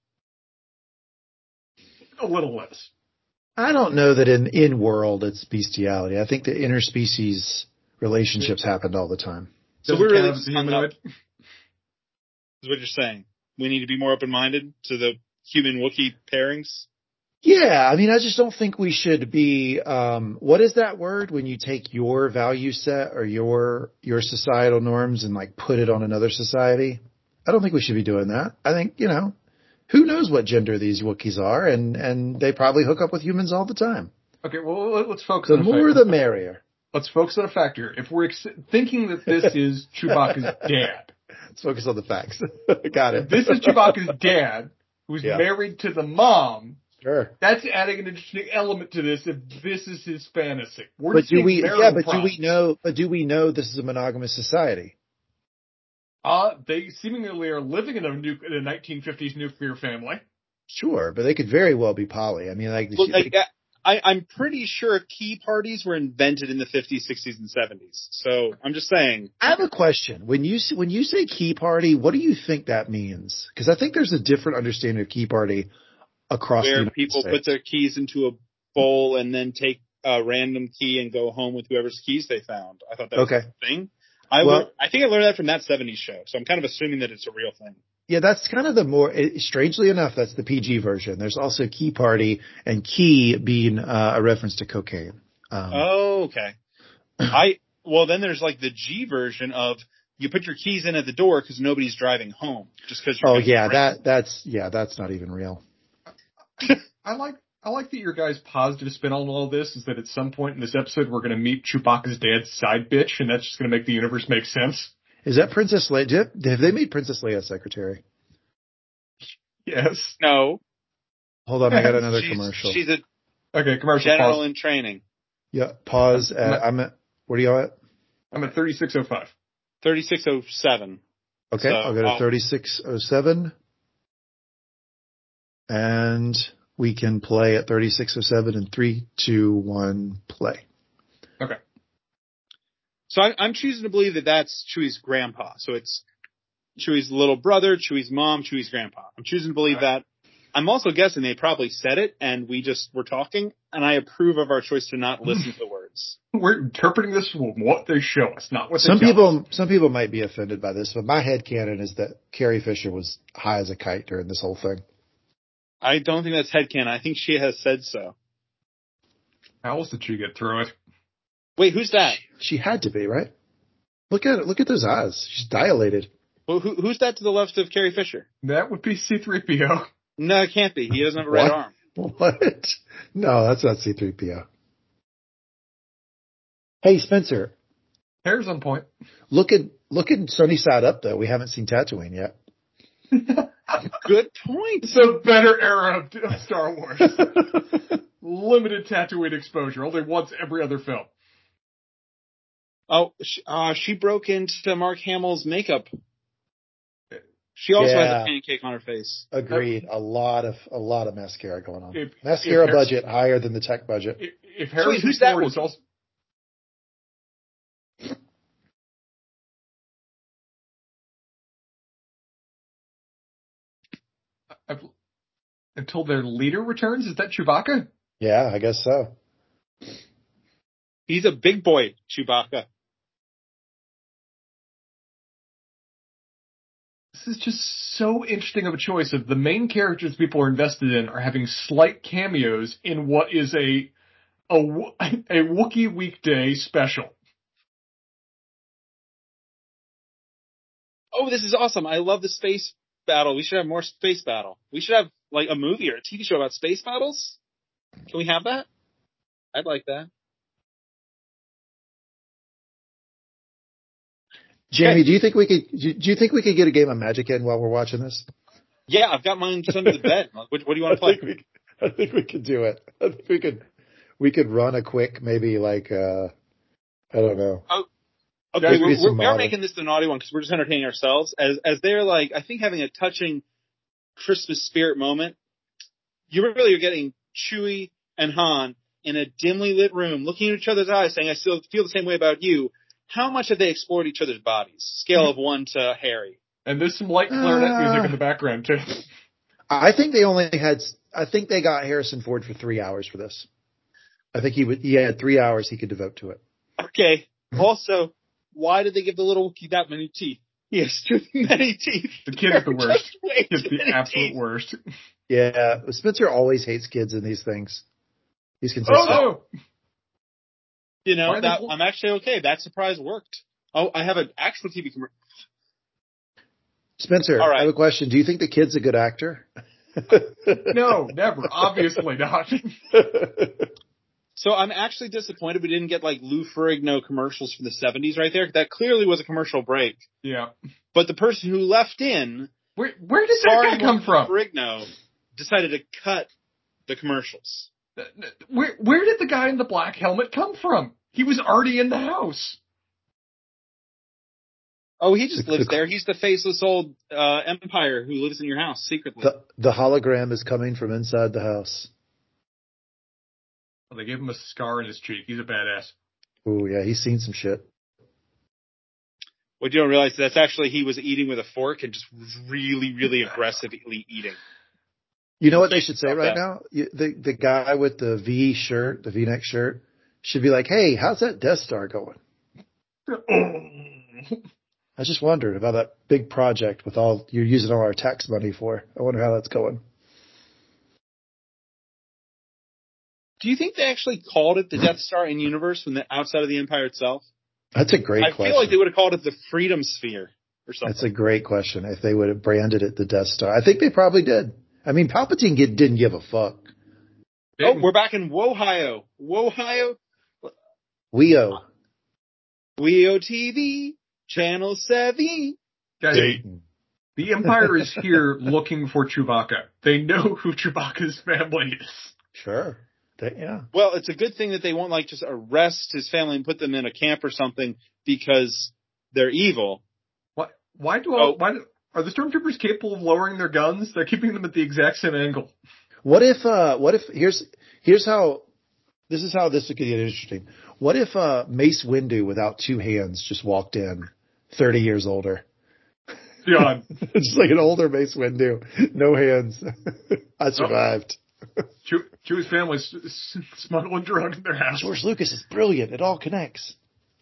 A little less. I don't know that in in world it's bestiality. I think the interspecies relationships happened all the time. So Doesn't we're really count as a just hung up, humanoid. is what you're saying. We need to be more open-minded to the human-Wookiee pairings. Yeah, I mean, I just don't think we should be. Um, what is that word when you take your value set or your your societal norms and like put it on another society? I don't think we should be doing that. I think you know, who knows what gender these Wookiees are, and and they probably hook up with humans all the time. Okay, well, let- let's focus The on a more fact- the merrier. Let's focus on a factor. If we're ex- thinking that this is Chewbacca's dad, Let's focus on the facts. Got it. if this is Chewbacca's dad, who's Yeah. married to the mom, Sure. that's adding an interesting element to this if this is his fantasy. We're But just do seeing we? marital Yeah, but do problems. we know? But do we know this is a monogamous society? Uh, they seemingly are living in a, nu- in a nineteen fifties nuclear family. Sure, but they could very well be poly. I mean, like, Look, like, I, I'm pretty sure key parties were invented in the fifties, sixties, and seventies. So I'm just saying. I have a question. When you s- when you say key party, what do you think that means? Because I think there's a different understanding of key party across the Where United people States. put their keys into a bowl and then take a random key and go home with whoever's keys they found. I thought that was Okay. a thing. I Well- learned, I think I learned that from that seventies show, so I'm kind of assuming that it's a real thing. Yeah, that's kind of the more, it, strangely enough, that's the P G version. There's also key party, and key being uh, a reference to cocaine. Um, Oh, okay. I well then there's like the G version of you put your keys in at the door because nobody's driving home just because. oh yeah, that that's yeah, that's not even real. I like I like that your guys' positive spin on all this is that at some point in this episode we're going to meet Chewbacca's dad's side bitch, and that's just going to make the universe make sense. Is that Princess Leia? Have have they made Princess Leia secretary? Yes. No. Hold on, I got another she's, commercial. She's a Okay, commercial general pause. in training. Yeah, pause. At, I'm at. What are you at? I'm at thirty-six oh five. thirty-six oh seven. Okay, So, I'll go to I'll- thirty-six oh seven. And we can play at thirty-six oh seven in three, two, one, play. Okay. So I, I'm choosing to believe that that's Chewie's grandpa. So it's Chewie's little brother, Chewie's mom, Chewie's grandpa. I'm choosing to believe that. I'm also guessing they probably said it and we just were talking, and I approve of our choice to not listen to the words. We're interpreting this from what they show us, not what they Some tell us. people, some people might be offended by this, but my headcanon is that Carrie Fisher was high as a kite during this whole thing. I don't think that's headcanon. I think she has said so. How else did she get through it? Wait, who's that? She had to be, right? Look at it. Look at those eyes. She's dilated. Well, who, who's that to the left of Carrie Fisher? That would be C three P O. No, it can't be. He doesn't have a red What? arm. What? No, that's not C three P O. Hey, Spencer, Hair's on point. look at look at Sunny Side Up though. We haven't seen Tatooine yet. Good point. It's a better era of, of Star Wars. Limited Tatooine exposure, only once every other film. Oh, she, uh, she broke into Mark Hamill's makeup. She also has Yeah. a pancake on her face. Agreed. A lot of a lot of mascara going on. If- Mascara if Har- budget higher than the tech budget. If, if Harrison who's that Ford one? is also I've, until their leader returns, is that Chewbacca? Yeah, I guess so. He's a big boy, Chewbacca. This is just so interesting of a choice of the main characters people are invested in are having slight cameos in what is a a, Wo- a Wookiee weekday special. Oh, this is awesome. I love the space battle. We should have more space battle. We should have like a movie or a T V show about space battles. Can we have that? I'd like that. Jamie, Okay. do you think we could? Do you think we could get a game of Magic in while we're watching this? Yeah, I've got mine just under the bed. What, what do you want to I play? think we, I think we could do it. I think we could. We could run a quick, maybe like uh, I don't know. Okay, Maybe we're, some we're, we are modern. making this an audio one because we're just entertaining ourselves. As as they're like, I think having a touching Christmas spirit moment. You really are getting Chewie and Han in a dimly lit room, looking at each other's eyes, saying, I still feel the same way about you, how much have they explored each other's bodies? Scale of one to Harry. And there's some light clarinet uh, music in the background, too. I think they only had, I think they got Harrison Ford for three hours for this. I think he would, he had three hours he could devote to it. Okay. Also, why did they give the little Wookiee that many teeth? He has too many teeth. The kid is the worst. It's the absolute teeth. worst. Yeah. Spencer always hates kids in these things. He's consistent. Oh, no. You know, that, I'm actually okay. That surprise worked. Oh, I have an actual T V commercial. Spencer, right. I have a question. Do you think the kid's a good actor? No, never. Obviously not. So I'm actually disappointed we didn't get like Lou Ferrigno commercials from the seventies right there. That clearly was a commercial break. Yeah. But the person who left in, where, where did that guy come from? Ferrigno decided to cut the commercials. Where, where did the guy in the black helmet come from? He was already in the house. Oh, he just lives there. He's the faceless old uh, empire who lives in your house secretly. The, the hologram is coming from inside the house. Well, they gave him a scar in his cheek. He's a badass. Oh, yeah. He's seen some shit. What you don't realize is that's actually he was eating with a fork and just was really, really aggressively eating. You know what they should say right now? The the guy with the V shirt, the V-neck shirt, should be like, hey, how's that Death Star going? I just wondered about that big project with all you're using all our tax money for. I wonder how that's going. Do you think they actually called it the Death Star in universe from the outside of the Empire itself? That's a great I question. I feel like they would have called it the Freedom Sphere or something. That's a great question. If they would have branded it the Death Star, I think they probably did. I mean, Palpatine get, didn't give a fuck. Oh, we're back in Wohio. Wohio? Weo. Weo T V. Channel seven. Guys, the Empire is here looking for Chewbacca. They know who Chewbacca's family is. Sure. They, yeah. Well, it's a good thing that they won't like just arrest his family and put them in a camp or something because they're evil. Why? Why do all? Oh. Why do, are the stormtroopers capable of lowering their guns? They're keeping them at the exact same angle. What if? Uh, what if? Here's here's how. This is how this could get interesting. What if uh, Mace Windu without two hands just walked in, thirty years older? Yeah, just like an older Mace Windu, no hands. I survived. Oh. Chew, Chew's family's smuggling drugs in their house. George Lucas is brilliant. It all connects.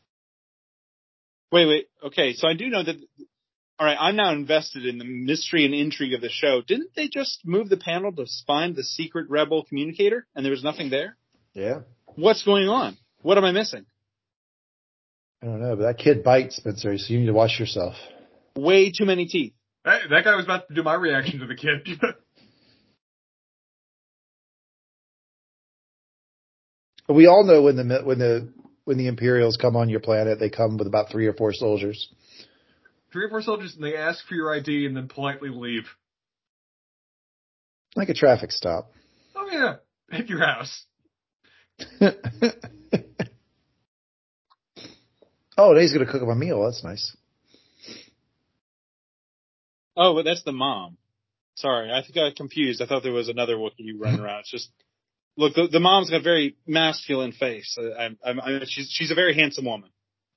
Wait, wait. Okay, so I do know that. All right, I'm now invested in the mystery and intrigue of the show. Didn't they just move the panel to find the secret rebel communicator, and there was nothing there? Yeah. What's going on? What am I missing? I don't know, but that kid bites, Spencer, so you need to watch yourself. Way too many teeth. That, that guy was about to do my reaction to the kid. We all know when the when the when the Imperials come on your planet, they come with about three or four soldiers. Three or four soldiers, and they ask for your I D and then politely leave. Like a traffic stop. Oh yeah, at your house. Oh, he's going to cook him a meal. That's nice. Oh, but that's the mom. Sorry, I think I got confused. I thought there was another Wookiee running around. It's just, look, the, the mom's got a very masculine face. I, I, I, she's she's a very handsome woman.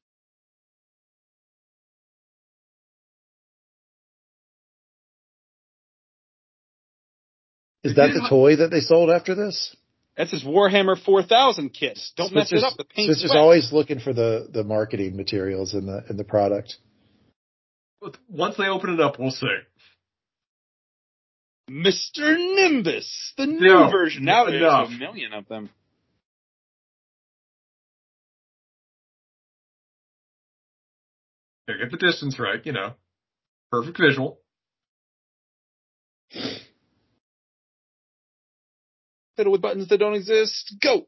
Is that the toy that they sold after this? That's his Warhammer four thousand kit. Don't Spencer's, mess it up. The paint's Spencer's always looking for the, the marketing materials in the in the product. Once they open it up, we'll see. Mister Nimbus, the new no, version. Now there's enough. a million of them. Gotta get the distance right, you know. Perfect visual. Fiddle with buttons that don't exist. Go!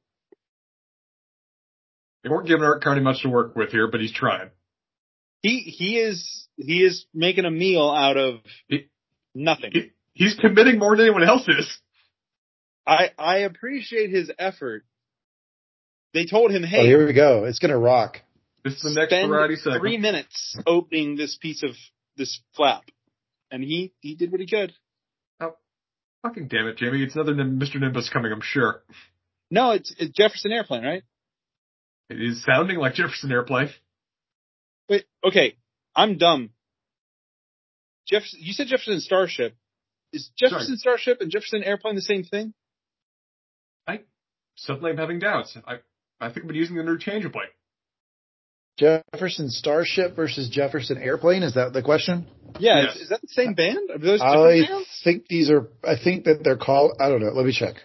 They weren't giving Art Carney much to work with here, but he's trying. He he is he is making a meal out of he, nothing. He, he's committing more than anyone else is. I I appreciate his effort. They told him, "Hey, oh, here we go. It's gonna rock." This is the next variety segment. Three minutes opening this piece of this flap, and he he did what he could. Oh, fucking damn it, Jamie! It's another Mister Nimbus coming, I'm sure. No, it's, it's Jefferson Airplane, right? It is sounding like Jefferson Airplane. Wait, okay, I'm dumb. Jefferson, you said Jefferson Starship. Is Jefferson Sorry. Starship and Jefferson Airplane the same thing? I suddenly am having doubts. I I think I've been using them interchangeably. Jefferson Starship versus Jefferson Airplane. Is that the question? Yeah, Yes. is, is that the same band? Are those different I bands? think these are. I think that they're called. I don't know. Let me check.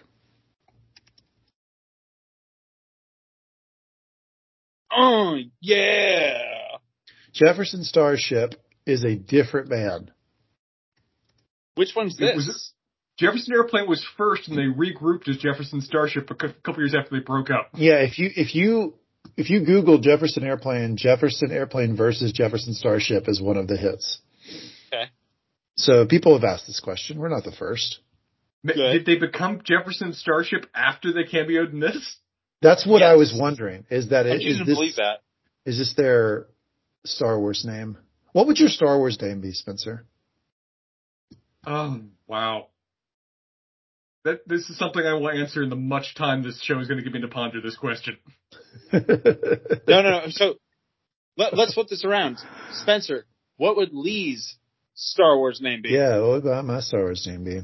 Oh, yeah. Jefferson Starship is a different band. Which one's It this? was- Jefferson Airplane was first, and they regrouped as Jefferson Starship a cou- couple years after they broke up. Yeah, if you if you if you Google Jefferson Airplane, Jefferson Airplane versus Jefferson Starship is one of the hits. Okay. So people have asked this question. We're not the first. Ma- Good. Did they become Jefferson Starship after they cameoed in this? That's what Yes. I was wondering. Is that I'm it, is choosing to this believe that. is this their Star Wars name? What would your Star Wars name be, Spencer? Oh, wow. That This is something I will answer in the much time this show is going to give me to ponder this question. No, no, no. So let, let's flip this around. Spencer, what would Lee's Star Wars name be? Yeah, what would my Star Wars name be?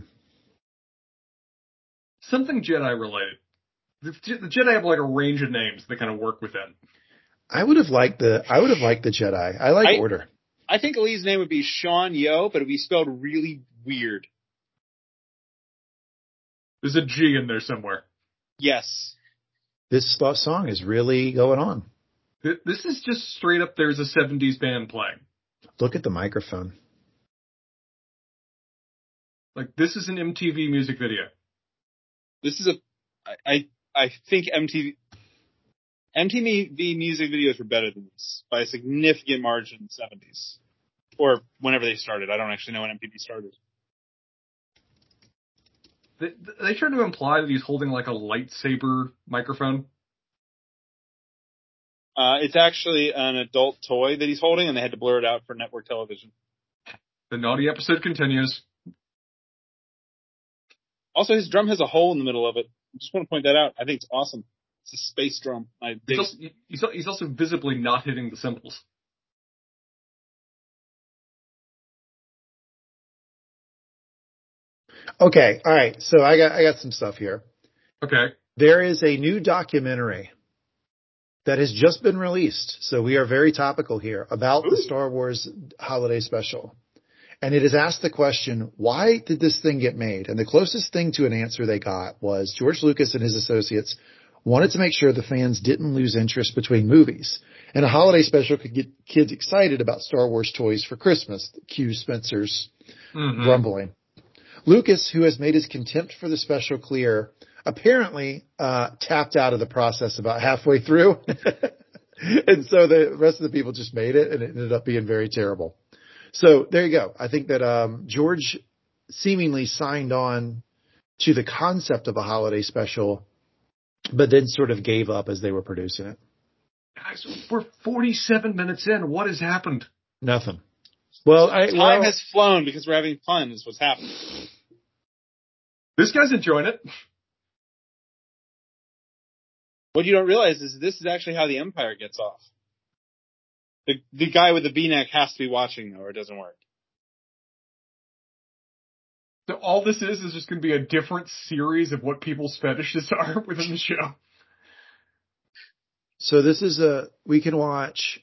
Something Jedi related. The, the Jedi have like a range of names that kind of work with them. I would have liked the I would have liked the Jedi. I like I- Order. I think Lee's name would be Sean Yo, but it'd be spelled really weird. There's a G in there somewhere. Yes. This sp- song is really going on. Th- This is just straight up there's a seventies band playing. Look at the microphone. Like, this is an M T V music video. This is a, I, I, I think M T V, M T V music videos were better than this by a significant margin in the seventies. Or whenever they started. I don't actually know when M T V started. They, they try to imply that he's holding like a lightsaber microphone. Uh, it's actually an adult toy that he's holding, and they had to blur it out for network television. The naughty episode continues. Also, his drum has a hole in the middle of it. I just want to point that out. I think it's awesome. It's a space drum. I He's dig also, he's, al- he's also visibly not hitting the cymbals. Okay, all right. So I got I got some stuff here. Okay. There is a new documentary that has just been released. So we are very topical here about the Star Wars holiday special. And it has asked the question, why did this thing get made? And the closest thing to an answer they got was George Lucas and his associates wanted to make sure the fans didn't lose interest between movies. And a holiday special could get kids excited about Star Wars toys for Christmas. Cue Spencer's Mhm. grumbling. Lucas, who has made his contempt for the special clear, apparently uh, tapped out of the process about halfway through. And so the rest of the people just made it, and it ended up being very terrible. So there you go. I think that um, George seemingly signed on to the concept of a holiday special, but then sort of gave up as they were producing it. Guys, we're forty-seven minutes in. What has happened? Nothing. Well, I, Time well, has flown because we're having fun is what's happening. This guy's enjoying it. What you don't realize is this is actually how the Empire gets off. The the guy with the V-neck has to be watching, though, or it doesn't work. So all this is is just going to be a different series of what people's fetishes are within the show. so this is a, we can watch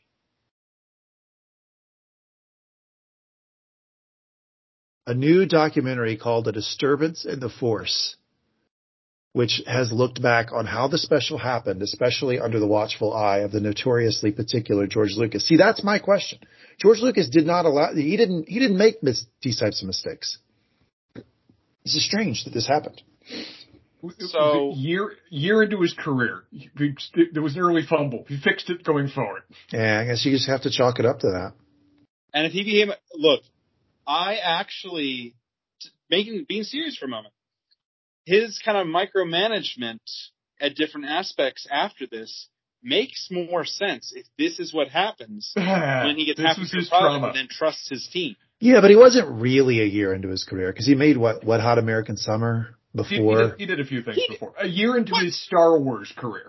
a new documentary called A Disturbance in the Force, which has looked back on how the special happened, especially under the watchful eye of the notoriously particular George Lucas. See, that's my question. George Lucas did not allow, he didn't, he didn't make mis, these types of mistakes. This is strange that this happened. So- a year year into his career, he- there was an early fumble. He fixed it going forward. Yeah, I guess you just have to chalk it up to that. And if he became, look, I actually, making being serious for a moment, his kind of micromanagement at different aspects after this makes more sense if this is what happens when he gets This half was of his the product trauma. and then trusts his team. Yeah, but he wasn't really a year into his career because he made what, what Hot American Summer He, he, before. did, he did a few things he, before. A year into what? his Star Wars career.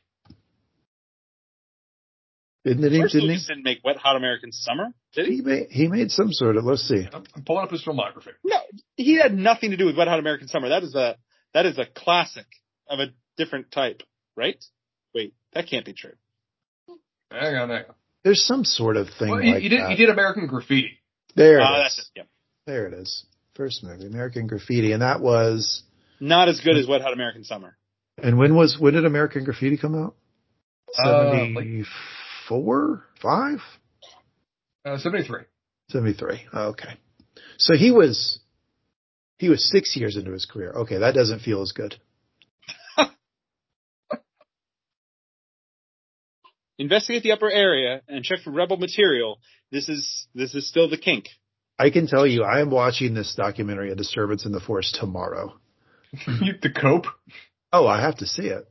Didn't, he, First didn't Lucas he? didn't make Wet Hot American Summer, did he? He made, he made some sort of, let's see. I'm, I'm pulling up his filmography. No, he had nothing to do with Wet Hot American Summer. That is a, that is a classic of a different type, right? Wait, that can't be true. Hang on, hang on. There's some sort of thing well, he, like he did, that. He did American Graffiti. There it uh, is. That's it. Yep. There it is. First movie, American Graffiti, and that was not as good as Wet Hot American Summer. And when was when did American Graffiti come out? Seventy-four, uh, five, uh, seventy-three, seventy-three. Oh, okay, so he was he was six years into his career. Okay, that doesn't feel as good. Investigate the upper area and check for rebel material. This is this is still the kink. I can tell you, I am watching this documentary, A Disturbance in the Force, tomorrow. The Cope? Oh, I have to see it.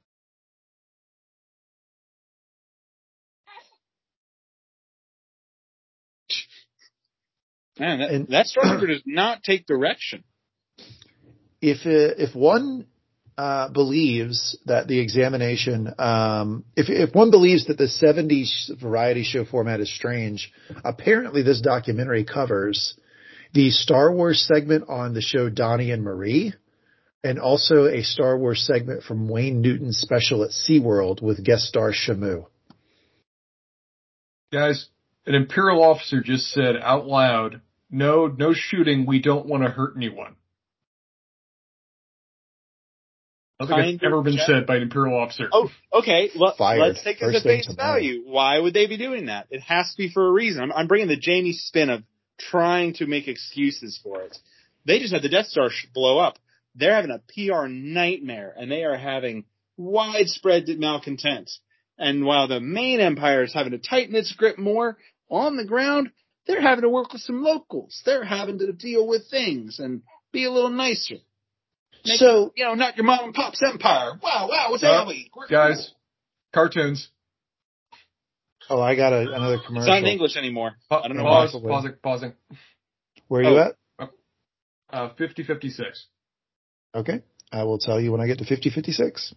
Man, that, and, that stormtrooper does not take direction. If uh, if one uh, believes that the examination, um, if if one believes that the seventies variety show format is strange, apparently this documentary covers the Star Wars segment on the show Donnie and Marie, and also a Star Wars segment from Wayne Newton's special at SeaWorld with guest star Shamu. Guys, an Imperial officer just said out loud, no, no shooting, we don't want to hurt anyone. I don't think it's ever been said by an Imperial officer. Oh, okay. Well, Fired. let's take it First at face value. Why would they be doing that? It has to be for a reason. I'm, I'm bringing the Jamie spin of trying to make excuses for it. They just had the Death Star blow up. They're having a P R nightmare, and they are having widespread malcontent. And while the main empire is having to tighten its grip more on the ground, they're having to work with some locals. They're having to deal with things and be a little nicer. Make, so, you know, not your mom and pop's empire. Wow, wow, what's uh, that? Guys, cool. Cartoons. Oh, I got a, another commercial. It's not in English anymore. Pa- I don't know pause, why. Pausing, pausing. Where are you oh. at? Uh, fifty fifty-six. Okay. I will tell you when I get to fifty fifty-six.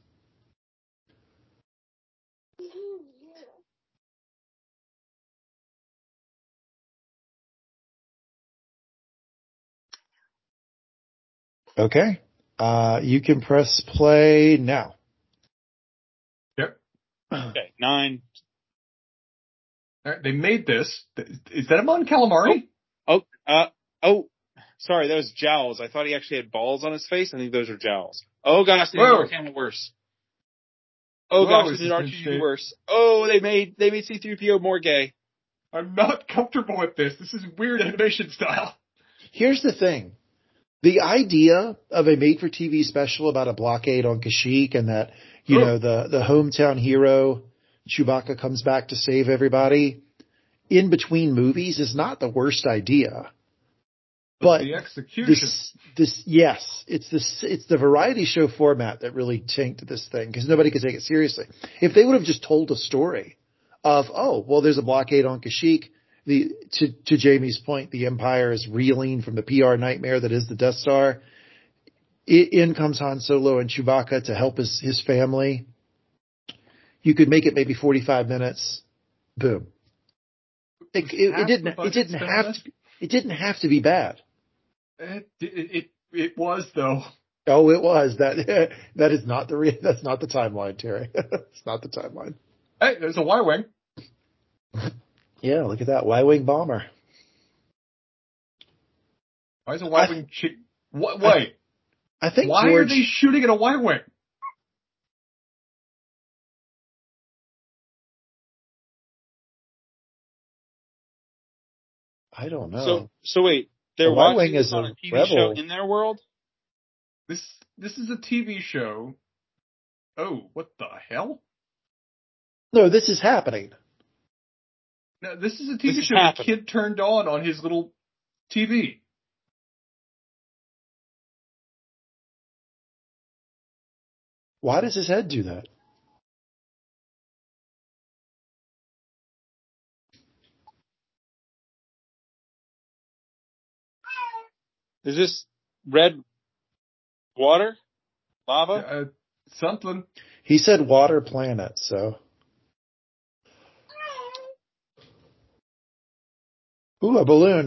Okay. Uh, you can press play now. Yep. Okay, nine. All right, they made this. Is that a Mon Calamari? Oh, oh, uh, oh, sorry, that was jowls. I thought he actually had balls on his face. I think those are jowls. Oh gosh, they made Camel worse. Oh Whoa, gosh, they made R two D two worse. Oh, they made they made C three P O more gay. I'm not comfortable with this. This is weird animation style. Here's the thing. The idea of a made-for-T V special about a blockade on Kashyyyk and that, you Ooh. know, the, the hometown hero, Chewbacca, comes back to save everybody in between movies is not the worst idea. But the execution. This, this, yes, it's this, it's the variety show format that really tanked this thing because nobody could take it seriously. If they would have just told a story of, oh, well, there's a blockade on Kashyyyk. The, to, to Jamie's point, the Empire is reeling from the P R nightmare that is the Death Star. In comes Han Solo and Chewbacca to help his, his family. You could make it maybe forty-five minutes. Boom. It, it, it didn't. It didn't have to. It didn't have to be bad. It it it, it was though. Oh, it was that. That is not the. Re, that's not the timeline, Terry. It's not the timeline. Hey, there's a Y-wing. Yeah, look at that Y-wing bomber. Why is a Y-wing? I, che- what? Wait. I, I think. Why George, are they shooting at a Y-wing? I don't know. So, so wait, they're the watching is on a a T V rebel. show in their world? This this is a T V show. Oh, what the hell? No, this is happening. No, this is a T V this show the kid turned on on his little T V. Why does his head do that? There's this red Water? Lava? Uh, something. He said water planet, so. Ooh, a balloon.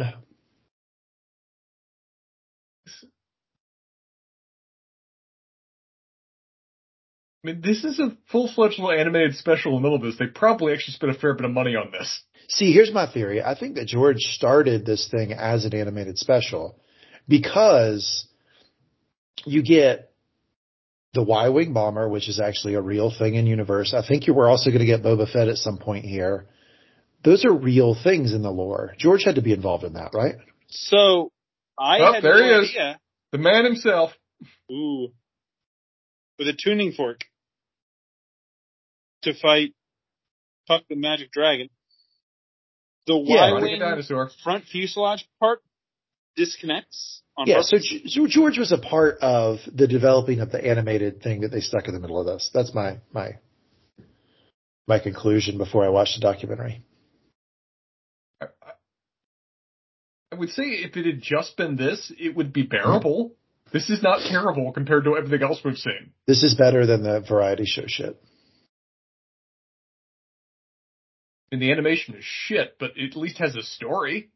I mean, this is a full-fledged little animated special in the middle of this. They probably actually spent a fair bit of money on this. See, here's my theory. I think that George started this thing as an animated special because you get the Y-Wing bomber, which is actually a real thing in universe. I think you were also going to get Boba Fett at some point here. Those are real things in the lore. George had to be involved in that, right? So, I Oh, had there no he is. idea. The man himself. Ooh. With a tuning fork. To fight Puck the Magic Dragon. The Yeah, Like a Y-Wing dinosaur. front fuselage part disconnects on Yeah, purpose. so, G- so George was a part of the developing of the animated thing that they stuck in the middle of this. That's my my my conclusion before I watched the documentary. I, I would say if it had just been this, it would be bearable. This is not terrible compared to everything else we've seen. This is better than the variety show shit. And the animation is shit, but it at least has a story.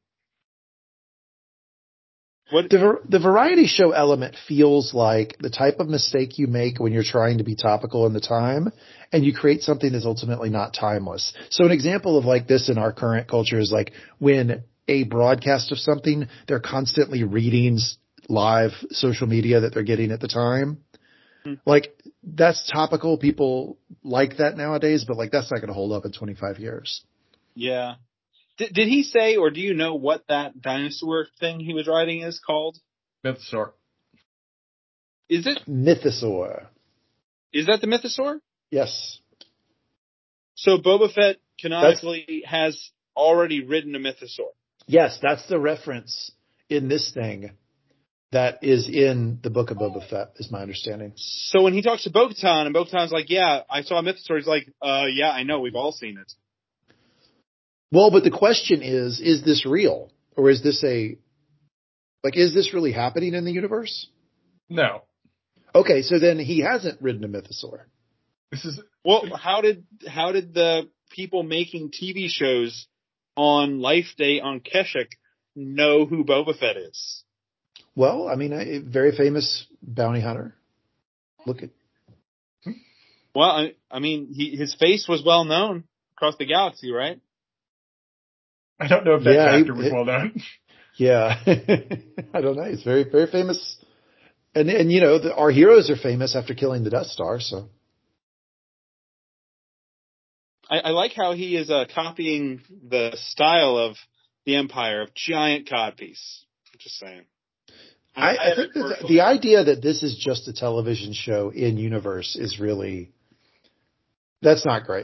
What? The, var- the variety show element feels like the type of mistake you make when you're trying to be topical in the time and you create something that's ultimately not timeless. So an example of like this in our current culture is like when a broadcast of something, they're constantly reading s- live social media that they're getting at the time. Hmm. Like that's topical. People like that nowadays, but like that's not going to hold up in twenty-five years. Yeah. Did, did he say, or do you know what that dinosaur thing he was riding is called? Mythosaur. Is it? Mythosaur. Is that the Mythosaur? Yes. So Boba Fett canonically has already ridden a Mythosaur. Yes, that's the reference in this thing that is in the book of Boba Fett, is my understanding. So when he talks to Bo-Katan, and Bo-Katan's like, yeah, I saw a Mythosaur, he's like, uh, yeah, I know, we've all seen it. Well, but the question is, is this real? Or is this a, like, is this really happening in the universe? No. Okay, so then he hasn't ridden a Mythosaur. This is... Well, how did, how did the people making T V shows on Life Day on Kashyyyk know who Boba Fett is? Well, I mean, a very famous bounty hunter. Look at, Well, I, I mean, he, his face was well known across the galaxy, right? I don't know if that Yeah, he- factor was it- well known. yeah, I don't know. He's very, very famous. And, and you know, the, our heroes are famous after killing the Death Star, so. I, I like how he is uh, copying the style of the Empire of giant codpiece. I'm just saying. I, I think that the, the idea that this is just a television show in universe is really, that's not great.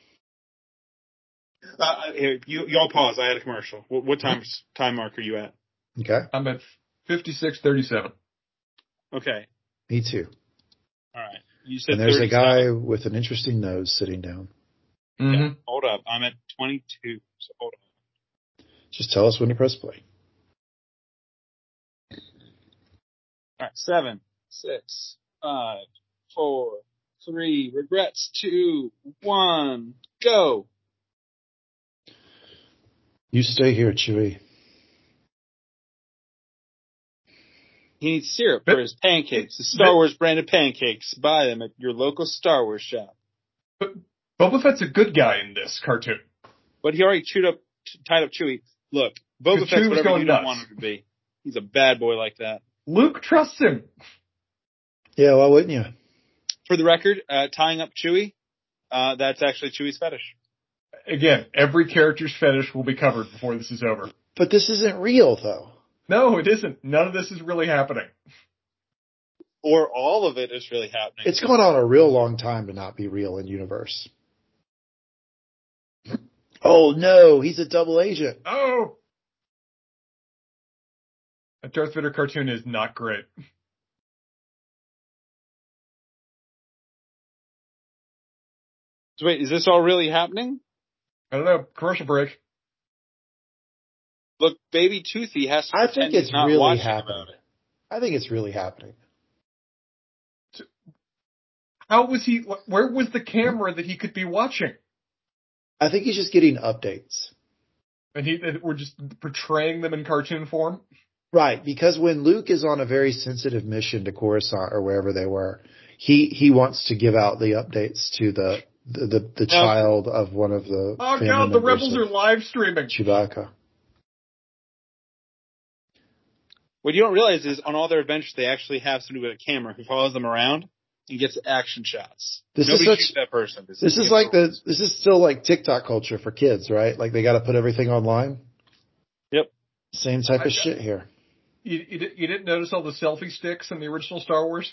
Uh, here, you, y'all pause. I had a commercial. What, what time time mark are you at? Okay. I'm at fifty-six thirty-seven. Okay. Me too. All right. You said And there's a thirty-seven. guy with an interesting nose sitting down. Mm-hmm. Yeah, hold up. I'm at twenty-two. So hold on. Just tell us when to press play. All right. Seven, six, five, four, three. Regrets. Two, one. Go. You stay here, Chewie. He needs syrup for his pancakes. The Star Wars branded pancakes. Buy them at your local Star Wars shop. But Boba Fett's a good guy in this cartoon. But he already chewed up, tied up Chewie. Look, Boba Chewie Fett's was whatever going you don't nuts. want him to be. He's a bad boy like that. Luke trusts him. Yeah, why wouldn't you? For the record, uh, tying up Chewie, uh, that's actually Chewie's fetish. Again, every character's fetish will be covered before this is over. But this isn't real, though. No, it isn't. None of this is really happening. Or all of it is really happening. It's going on a real long time to not be real in universe. Oh no, he's a double agent. Oh! A Darth Vader cartoon is not great. So wait, is this all really happening? I don't know. Commercial break. Look, baby Toothy has to I pretend think it's he's not really watching happening. about it. I think it's really happening. How was he? Where was the camera that he could be watching? I think he's just getting updates. And he, and we're just portraying them in cartoon form? Right, because when Luke is on a very sensitive mission to Coruscant or wherever they were, he, he wants to give out the updates to the the, the, the child of one of the Oh family god, the members rebels of are live streaming. Chewbacca. What you don't realize is on all their adventures, they actually have somebody with a camera who follows them around and gets action shots. This Nobody is such, shoots that person. This, this is like the this is still like TikTok culture for kids, right? Like they got to put everything online. Yep. Same type of I, shit here. You, you, you didn't notice all the selfie sticks in the original Star Wars?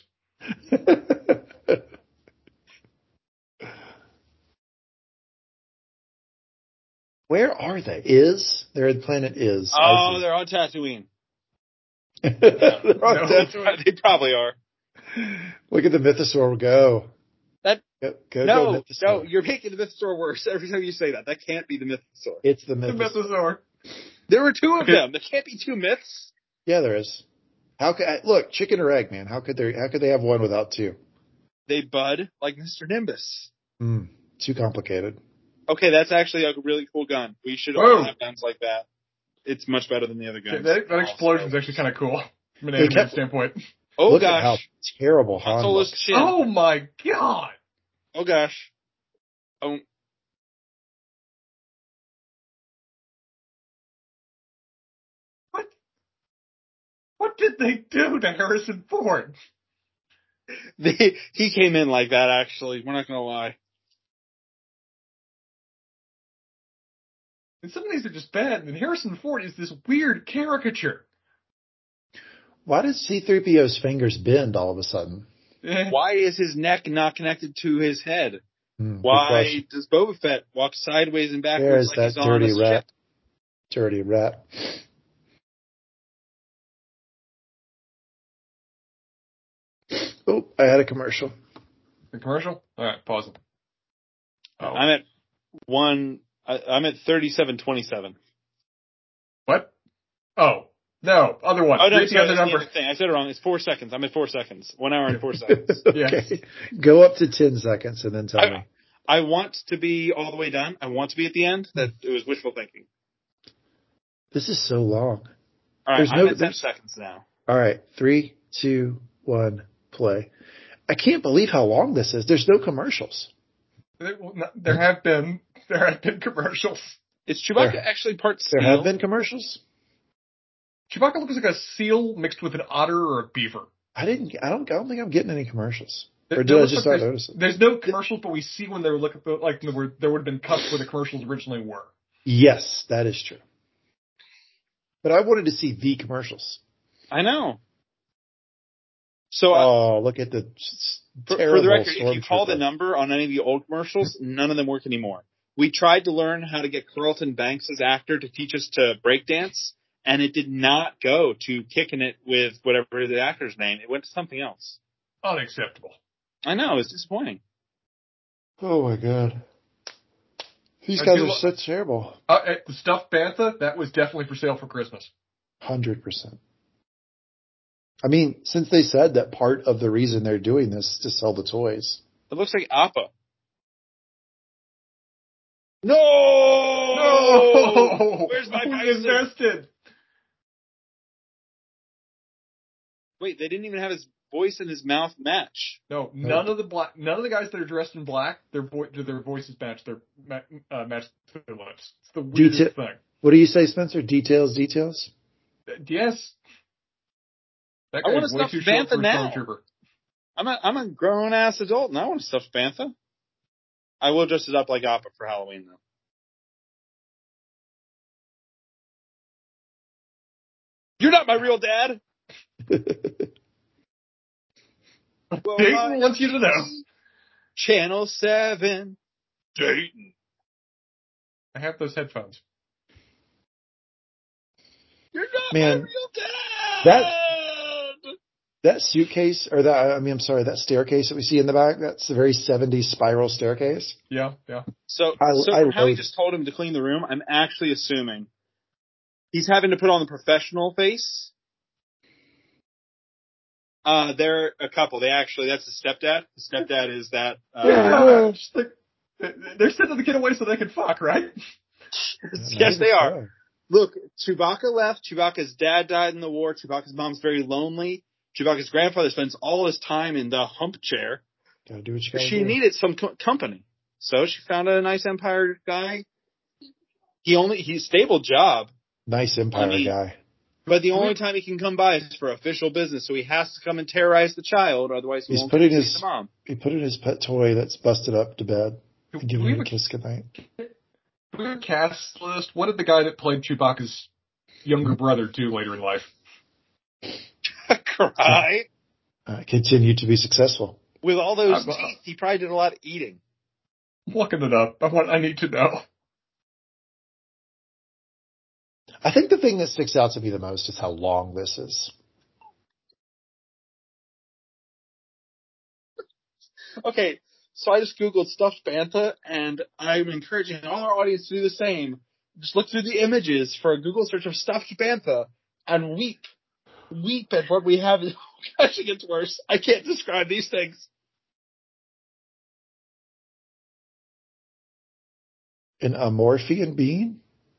Where are they? Is they're at planet Is? Oh, they're on Tatooine. They're on No. Tatooine. They probably are. Look at the Mythosaur go. That go, go, no, go Mythosaur. no, you're making the Mythosaur worse every time you say that. That can't be the Mythosaur. It's the The Mythosaur. Mythosaur. There were two of Okay. them. There can't be two myths. Yeah, there is. How could look chicken or egg, man? How could they? How could they have one without two? They bud like Mister Nimbus. Mm, too complicated. Okay, that's actually a really cool gun. We should Whoa. all have guns like that. It's much better than the other guns. That, that explosion is actually kind of cool from an They animated kept- standpoint. Oh Look at how gosh. terrible Han Han Solo's looks. chin. Oh my god! Oh gosh. Oh. What? What did they do to Harrison Ford? They, he came in like that, actually. We're not going to lie. And some of these are just bad, and Harrison Ford is this weird caricature. Why does C three P O's fingers bend all of a sudden? Eh. Why is his neck not connected to his head? Hmm, good Why question. does Boba Fett walk sideways and backwards There's like that he's on a dirty rat. ship? Dirty rat. Oh, I had a commercial. The commercial? Alright, pause it. Oh. I'm at one. I, I'm at thirty-seven twenty-seven. What? Oh. No, other one. Oh no, Read the sorry, other that's the number. other thing. I said it wrong. It's four seconds. I'm at four seconds. One hour and four seconds. Okay. Go up to ten seconds and then tell I, me. I want to be all the way done. I want to be at the end. That it was wishful thinking. This is so long. All right, There's I'm no- at ten there's- seconds now. All right. Three, two, one, play. I can't believe how long this is. There's no commercials. There, well, no, there have been there have been commercials. Is Chewbacca There- actually part steel? There have been commercials? Chewbacca looks like a seal mixed with an otter or a beaver. I didn't, I don't, I don't think I'm getting any commercials. There- Or there did I looks just like not there's, notice it? there's no commercials, but we see when they were looking like there were there would have been cuts where the commercials originally were. Yes, that is true. But I wanted to see the commercials. I know. So uh, Oh, look at the s- for, terrible for the record, if you call the stormtrooper. number on any of the old commercials, none of them work anymore. We tried to learn how to get Carlton Banks' actor to teach us to breakdance, and it did not go to kicking it with whatever the actor's name. It went to something else. Unacceptable. I know, it's disappointing. Oh my god. These I guys do are lo- so terrible. Uh, uh, the stuffed bantha that was definitely for sale for Christmas. Hundred percent. I mean, since they said that part of the reason they're doing this is to sell the toys. It looks like Appa. No! No! Where's my We Bison? invested? Wait, they didn't even have his voice and his mouth match. No, none of the black, none of the guys that are dressed in black, their vo- their voices match their ma- uh, match their lips. It's the weirdest Detail- thing. What do you say, Spencer? Details, details? Uh, Yes. That I want guy's a way stuffed too short for a bantha now. stormtrooper. I'm a I'm a grown ass adult and I want a stuffed bantha. I will dress it up like Appa for Halloween though. You're not my real dad. Well, Dayton wants you to know. Channel seven. Dayton. I have those headphones. You're not Man, my real dad. that- That suitcase, or that, I mean, I'm sorry, that staircase that we see in the back, that's a very seventies spiral staircase. Yeah, yeah. So, I- so I from how he loathe- just told him to clean the room, I'm actually assuming he's having to put on the professional face Uh, they're a couple. They actually, that's the stepdad. The stepdad is that. Uh, Yeah, just like, they're sending the kid away so they can fuck, right? Yes, they are. Look, Chewbacca left. Chewbacca's dad died in the war. Chewbacca's mom's very lonely. Chewbacca's grandfather spends all his time in the hump chair. Gotta do what you gotta She do. needed some co- company. So she found a nice Empire guy. He only, he's stable job. Nice Empire I mean, guy. But the only time he can come by is for official business, so he has to come and terrorize the child, otherwise he He's won't putting see his the mom. he put in his pet toy that's busted up to bed and Do giving we him have a a- kiss goodnight. We have a cast list. What did the guy that played Chewbacca's younger brother do later in life? Cry. Uh, continue to be successful. With all those I'm, uh, teeth, he probably did a lot of eating. I'm looking it up. I want. I need to know. I think the thing that sticks out to me the most is how long this is. Okay, so I just Googled stuffed bantha, and I'm encouraging all our audience to do the same. Just look through the images for a Google search of stuffed bantha and weep. Weep at what we have. Oh gosh, it gets worse. I can't describe these things. An Amorphian being?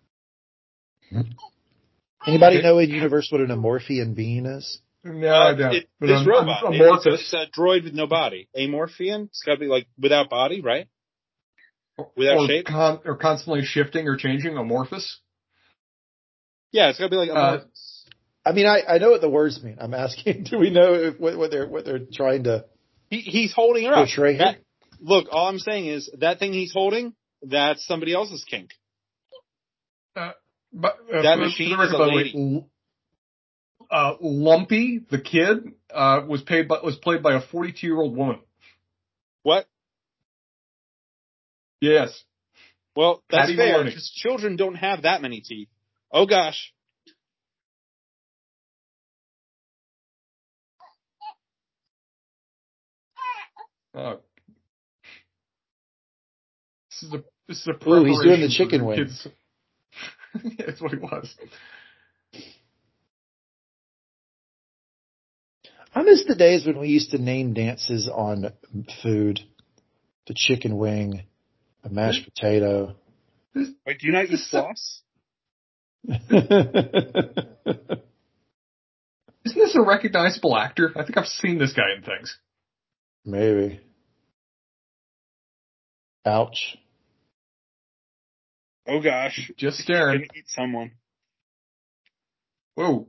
Anybody know in universe what an Amorphian being is? No, Uh, I don't. it, But this I'm- robot. I'm It- it's, a, amorphous. it's a droid with no body. Amorphian? It's gotta be like without body, right? Without or shape? Con- or constantly shifting or changing, amorphous. Yeah, it's gotta be like Uh, amorphous. I mean, I, I know what the words mean. I'm asking, do we know if, what, what they're what they're trying to He, he's holding her up. portray That- here? Look, all I'm saying is that thing he's holding, that's somebody else's kink. Uh, but uh, That for- machine for the is record, a by the way, lady. L- uh, Lumpy, the kid, uh, was paid by, was played by a forty-two year old woman. What? Yes. Well, that's Patty fair, Maloney. because children don't have that many teeth. Oh gosh. Uh, this is a this is a Ooh, he's doing the preparation for chicken your wing. kids. Yeah, that's what he was. I miss the days when we used to name dances on food. The chicken wing, a mashed potato. Wait, do you not eat floss? Isn't this a recognizable actor? I think I've seen this guy in things. Maybe. Ouch. Oh gosh. Just He's staring. gonna eat someone. Whoa.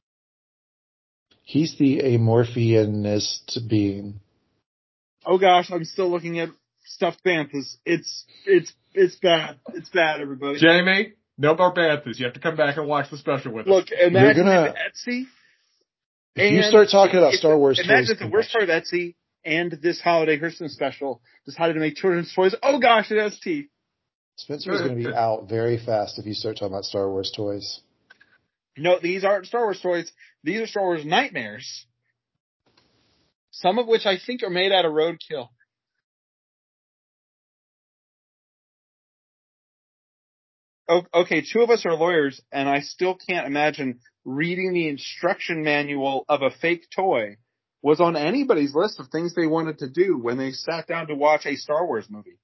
He's the amorphianist being. Oh gosh, I'm still looking at stuffed banthas. It's it's it's bad. It's bad, everybody. Jamie, no more banthas. You have to come back and watch the special with us. Look, imagine gonna- if Etsy. If you and start talking about if- Star Wars imagine toys if the too worst much. part of Etsy and this holiday Christmas special decided to make children's toys. Oh gosh, it has teeth. Spencer is going to be out very fast if you start talking about Star Wars toys. No, these aren't Star Wars toys. These are Star Wars nightmares. Some of which I think are made out of roadkill. O- Okay, two of us are lawyers, and I still can't imagine reading the instruction manual of a fake toy was on anybody's list of things they wanted to do when they sat down to watch a Star Wars movie.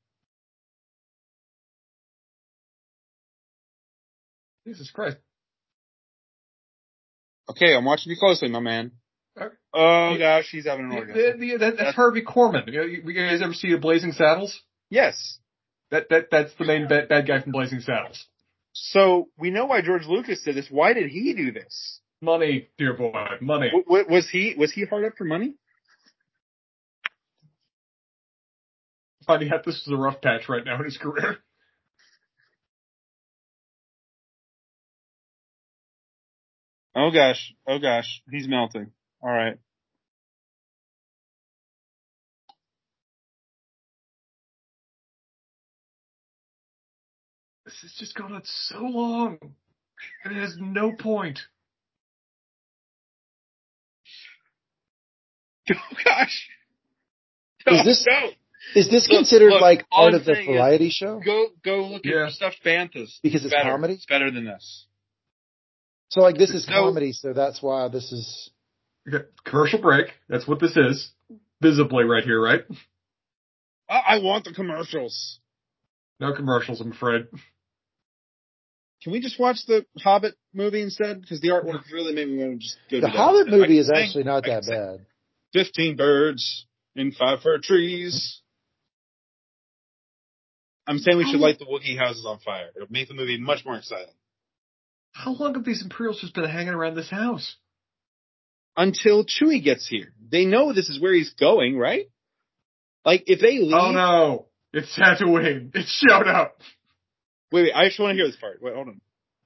Jesus Christ. Okay, I'm watching you closely, my man. Uh, Oh gosh, he's having an The- orgasm. the- that- that's That's- Harvey Korman. You, know, you guys ever see Blazing Saddles? Yes. That that that's the main bad, bad guy from Blazing Saddles. So we know why George Lucas did this. Why did he do this? Money, dear boy, money. W- w- was he was he hard up for money? Finding out this is a rough patch right now in his career. Oh gosh, oh gosh, he's melting. All right. This has just gone on so long, and it has no point. Oh gosh. Is this- no. Is this Look, considered look, like all part I'm of the saying is variety show? Go go look Yeah. at stuffed banthas. Because it's better. comedy? It's better than this. So like this is No. comedy, so that's why this is. Okay, commercial break. That's what this is. Visibly right here, right? I, I want the commercials. No commercials, I'm afraid. Can we just watch the Hobbit movie instead? Because the artwork really made me want to just go The do that Hobbit instead. movie is sing, actually not I that can sing. bad. Fifteen birds in five fir trees. I'm saying we should light the Wookiee houses on fire. It'll make the movie much more exciting. How long have these Imperials just been hanging around this house? Until Chewie gets here. They know this is where he's going, right? Like, if they leave... Oh no! It's Tatooine. It showed up! Wait, wait, I just want to hear this part. Wait, hold on.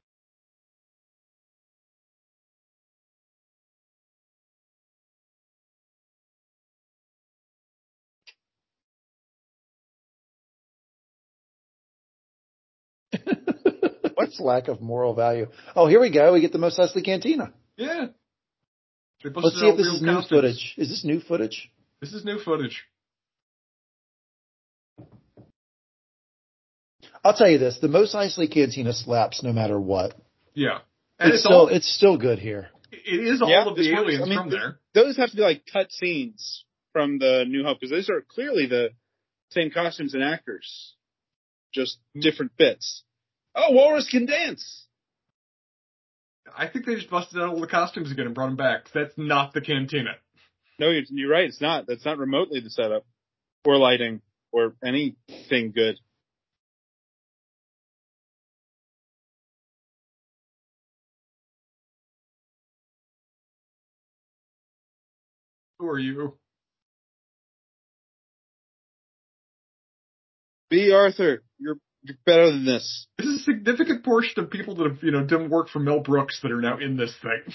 What's lack of moral value? Oh, here we go. We get the Mos Eisley Cantina. Yeah. Let's see if this is new costumes. footage. Is this new footage? This is new footage. I'll tell you this: the Mos Eisley Cantina slaps no matter what. Yeah, and it's, it's still all, it's still good here. It is all yeah, of the aliens I mean, from there. Those have to be like cut scenes from the New Hope because those are clearly the same costumes and actors, just different bits. Oh, Walrus can dance. I think they just busted out all the costumes again and brought them back. That's not the cantina. No, you're, you're right. It's not. That's not remotely the setup, or lighting, or anything good. Who are you? B. Arthur, you're you're better than this. This is a significant portion of people that have, you know, done work for Mel Brooks that are now in this thing.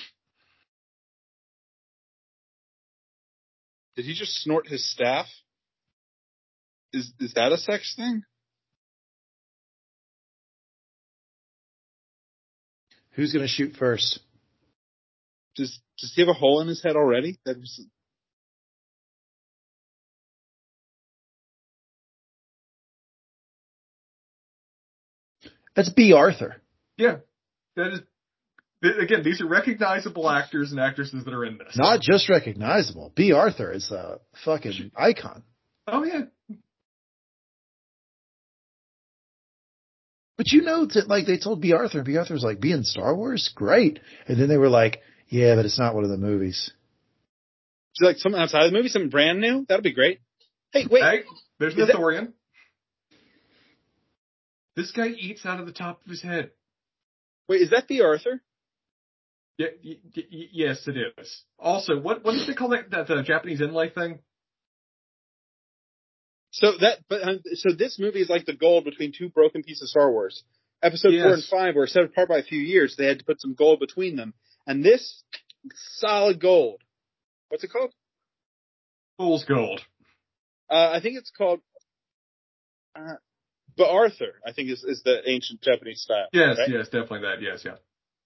Did he just snort his staff? Is is that a sex thing? Who's going to shoot first? Does does he have a hole in his head already? That was... That's B. Arthur. Yeah, that is. Again, these are recognizable actors and actresses that are in this. Not just recognizable. B. Arthur is a fucking icon. Oh yeah. But you know that, like, they told B. Arthur, and B. Arthur was like, "Be in Star Wars? Great." And then they were like, "Yeah, but it's not one of the movies." Is it like something outside of the movie, something brand new? That'd be great. Hey, wait. Hey, there's Is Nestorian. That... This guy eats out of the top of his head. Wait, is that B. Arthur? Yeah, y- y- yes, it is. Also, what what did they call that that uh, Japanese inlay thing? So that, but um, so this movie is like the gold between two broken pieces of Star Wars. Episode yes. four and five were set apart by a few years. They had to put some gold between them, and this solid gold. What's it called? Fool's gold. Uh, I think it's called. Uh, but Arthur, I think is is the ancient Japanese style. Yes, right? yes, definitely that. Yes, yeah.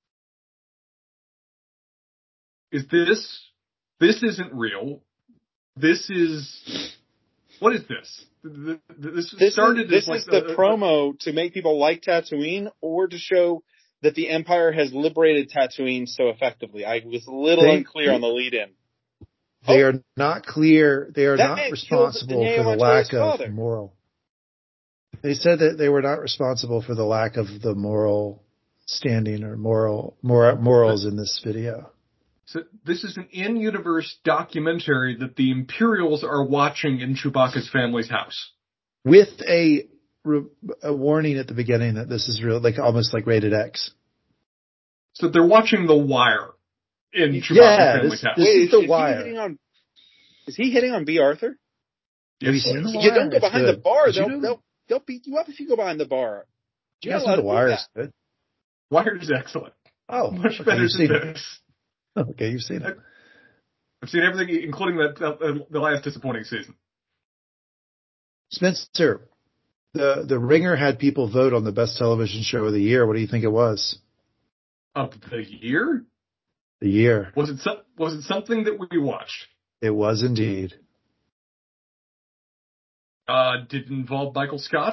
Is this? This isn't real. This is. What is this? This, this started is, this as like is the a, promo to make people like Tatooine, or to show that the Empire has liberated Tatooine so effectively. I was a little they, unclear on the lead-in. They oh, are not clear. They are that not responsible for the lack of father. moral. They said that they were not responsible for the lack of the moral standing or moral mor- morals in this video. So this is an in-universe documentary that the Imperials are watching in Chewbacca's family's house. With a, a warning at the beginning that this is real, like almost like rated X. So they're watching The Wire in Chewbacca's yeah, family's this, house. This Wait, is, is, The is Wire. He hitting on, is he hitting on B. Arthur? Have you seen The Wire? You don't go behind it's the bar. They'll, you know, they'll, they'll beat you up if you go behind the bar. You guys know The Wire is good. Wire is excellent. Oh, much okay, better you've than this. It. Okay, you've seen it. I've seen everything, including that uh, the last disappointing season. Spencer, the the Ringer had people vote on the best television show of the year. What do you think it was? Of the year? The year. Was it so, was it something that we watched? It was indeed. Uh, did it involve Michael Scott?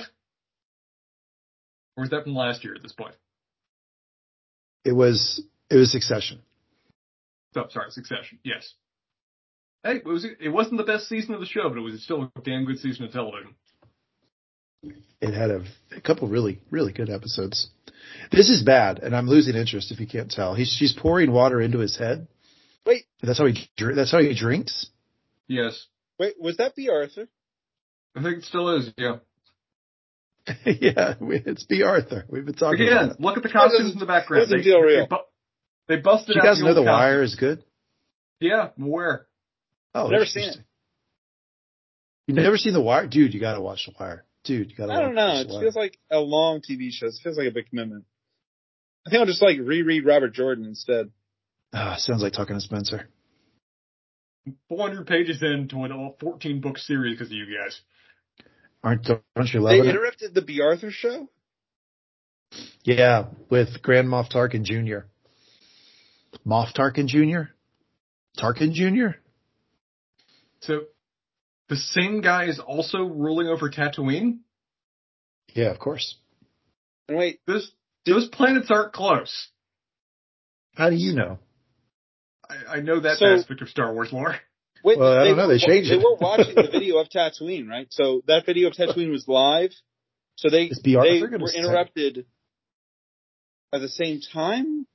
Or was that from last year at this point? It was it was Succession. Oh, sorry, Succession. Yes. Hey, it was it wasn't the best season of the show, but it was still a damn good season of television. It had a, a couple really, really good episodes. This is bad, and I'm losing interest if you can't tell. He's she's pouring water into his head. Wait, that's how he that's how he drinks. Yes. Wait, was that B. Arthur? I think it still is. Yeah. Yeah, it's B. Arthur. We've been talking Again, about it. look at the costumes in the background. Doesn't They, feel they, real. bu- they busted You out guys the know old The Wire costumes. is good? Yeah, I'm aware. Oh, Never seen interesting. You've never seen The Wire? Dude, you gotta watch The Wire. Dude, you gotta I watch don't know. The It Wire. feels like a long T V show. It feels like a big commitment. I think I'll just like reread Robert Jordan instead. Ah, sounds like talking to Spencer. four hundred pages into a fourteen book series because of you guys. Aren't, don't you They love it? interrupted the B. Arthur show? Yeah, with Grand Moff Tarkin Junior Moff Tarkin Junior? Tarkin Junior? So, the same guy is also ruling over Tatooine? Yeah, of course. Wait, Those, those planets aren't close. How do you know? I, I know that So- aspect of Star Wars lore. wait. Well, I they don't know. were- They changed They it. were watching the video of Tatooine, right? So that video of Tatooine was live. So they Is B. Arthur they gonna were say- interrupted at the same time.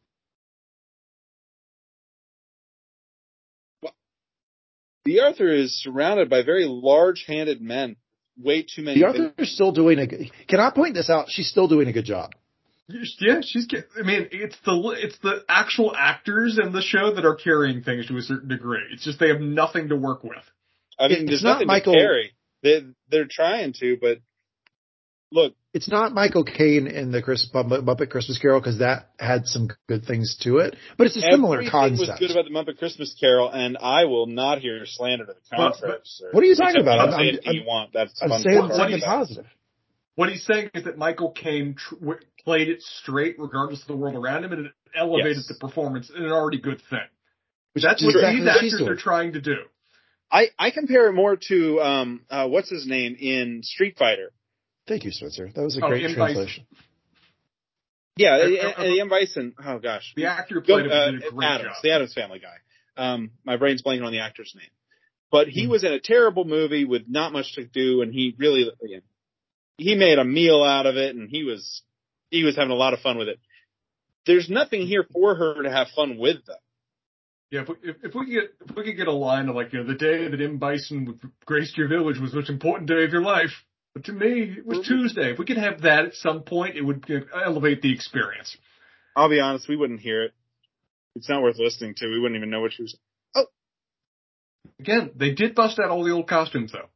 What? B. Arthur is surrounded by very large-handed men. Way too many. B. Arthur's still doing a good... Can I point this out? She's still doing a good job. Yeah, she's. get- I mean, it's the it's the actual actors in the show that are carrying things to a certain degree. It's just they have nothing to work with. I mean, It's there's not nothing Michael- to carry. They they're trying to, but look, It's not Michael Caine in the Chris, Muppet Christmas Carol because that had some good things to it, but it's a similar everything concept. was good about the Muppet Christmas Carol, and I will not hear slander to the But- contrary. but- sir. What are you talking Except about? you I'm- can say I'm- anything you want. That's I'm fun saying for something everybody. positive. What he's saying is that Michael Caine tr- w- played it straight regardless of the world around him, and it elevated Yes. the performance in an already good thing. Which That's is what exactly these what she's actors doing. are trying to do. I, I compare it more to um uh, what's his name in Street Fighter. Thank you, Spencer. That was a Oh, great M. translation. Yeah, Uh, and, uh, and M. Bison. Oh gosh, The actor who Go- played him uh, did a great Adams, job. the Adams Family guy. Um, my brain's blanking on the actor's name, but he Hmm. was in a terrible movie with not much to do, and he really again, he made a meal out of it, and he was he was having a lot of fun with it. There's nothing here for her to have fun with, though. Yeah, if we, if, if we could get if we could get a line of like, you know, the day that M. Bison graced your village was the most important day of your life. But to me, it was Tuesday. If we could have that at some point, it would you know, elevate the experience. I'll be honest, we wouldn't hear it. It's not worth listening to. We wouldn't even know what she was. Again, they did bust out all the old costumes though.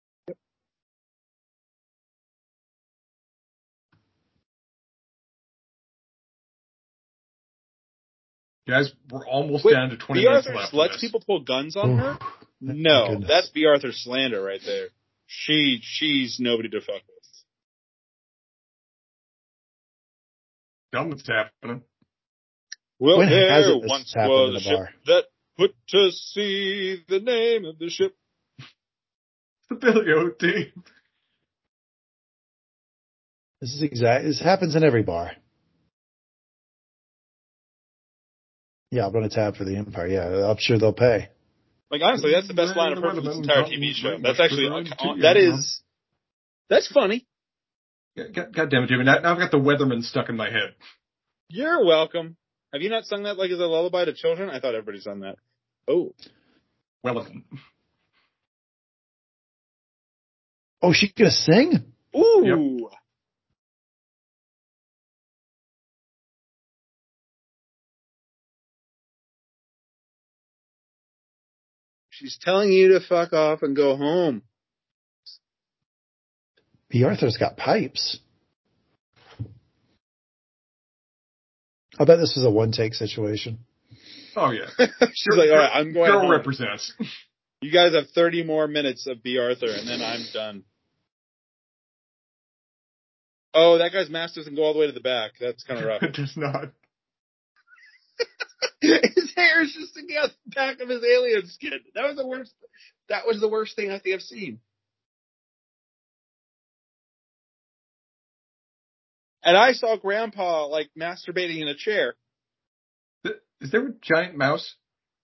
Guys, we're almost Wait, down to twenty B. minutes Arthur left. just of lets this. people pull guns on Oof. her? My No, goodness. that's B. Arthur slander right there. She she's nobody to fuck with. Tell them what's happening. Well, When has there it this once happened was in a a ship bar? that put to sea. The name of the ship. The Billy O T. This is exact. This happens in every bar. Yeah, I'll run a tab for the Empire. Yeah, I'm sure they'll pay. Like honestly, that's the best line of her from this entire T V show. That's actually that is that's funny. God, God damn it, Jimmy. Now, now I've got the Weatherman stuck in my head. You're welcome. Have you not sung that like as a lullaby to children? I thought everybody sung that. Oh, Weatherman. Oh, she's gonna sing? ooh. She's telling you to fuck off and go home. B. Arthur's got pipes. I bet this was a one-take situation. Oh, yeah. She's like, all right, I'm going Girl home. represents. You guys have thirty more minutes of B. Arthur, and then I'm done. Oh, that guy's mask doesn't go all the way to the back. That's kind of rough. It does not. His hair is just sticking out the back of his alien skin. That was the worst. That was the worst thing I think I've seen. And I saw Grandpa like masturbating in a chair. Is there a giant mouse?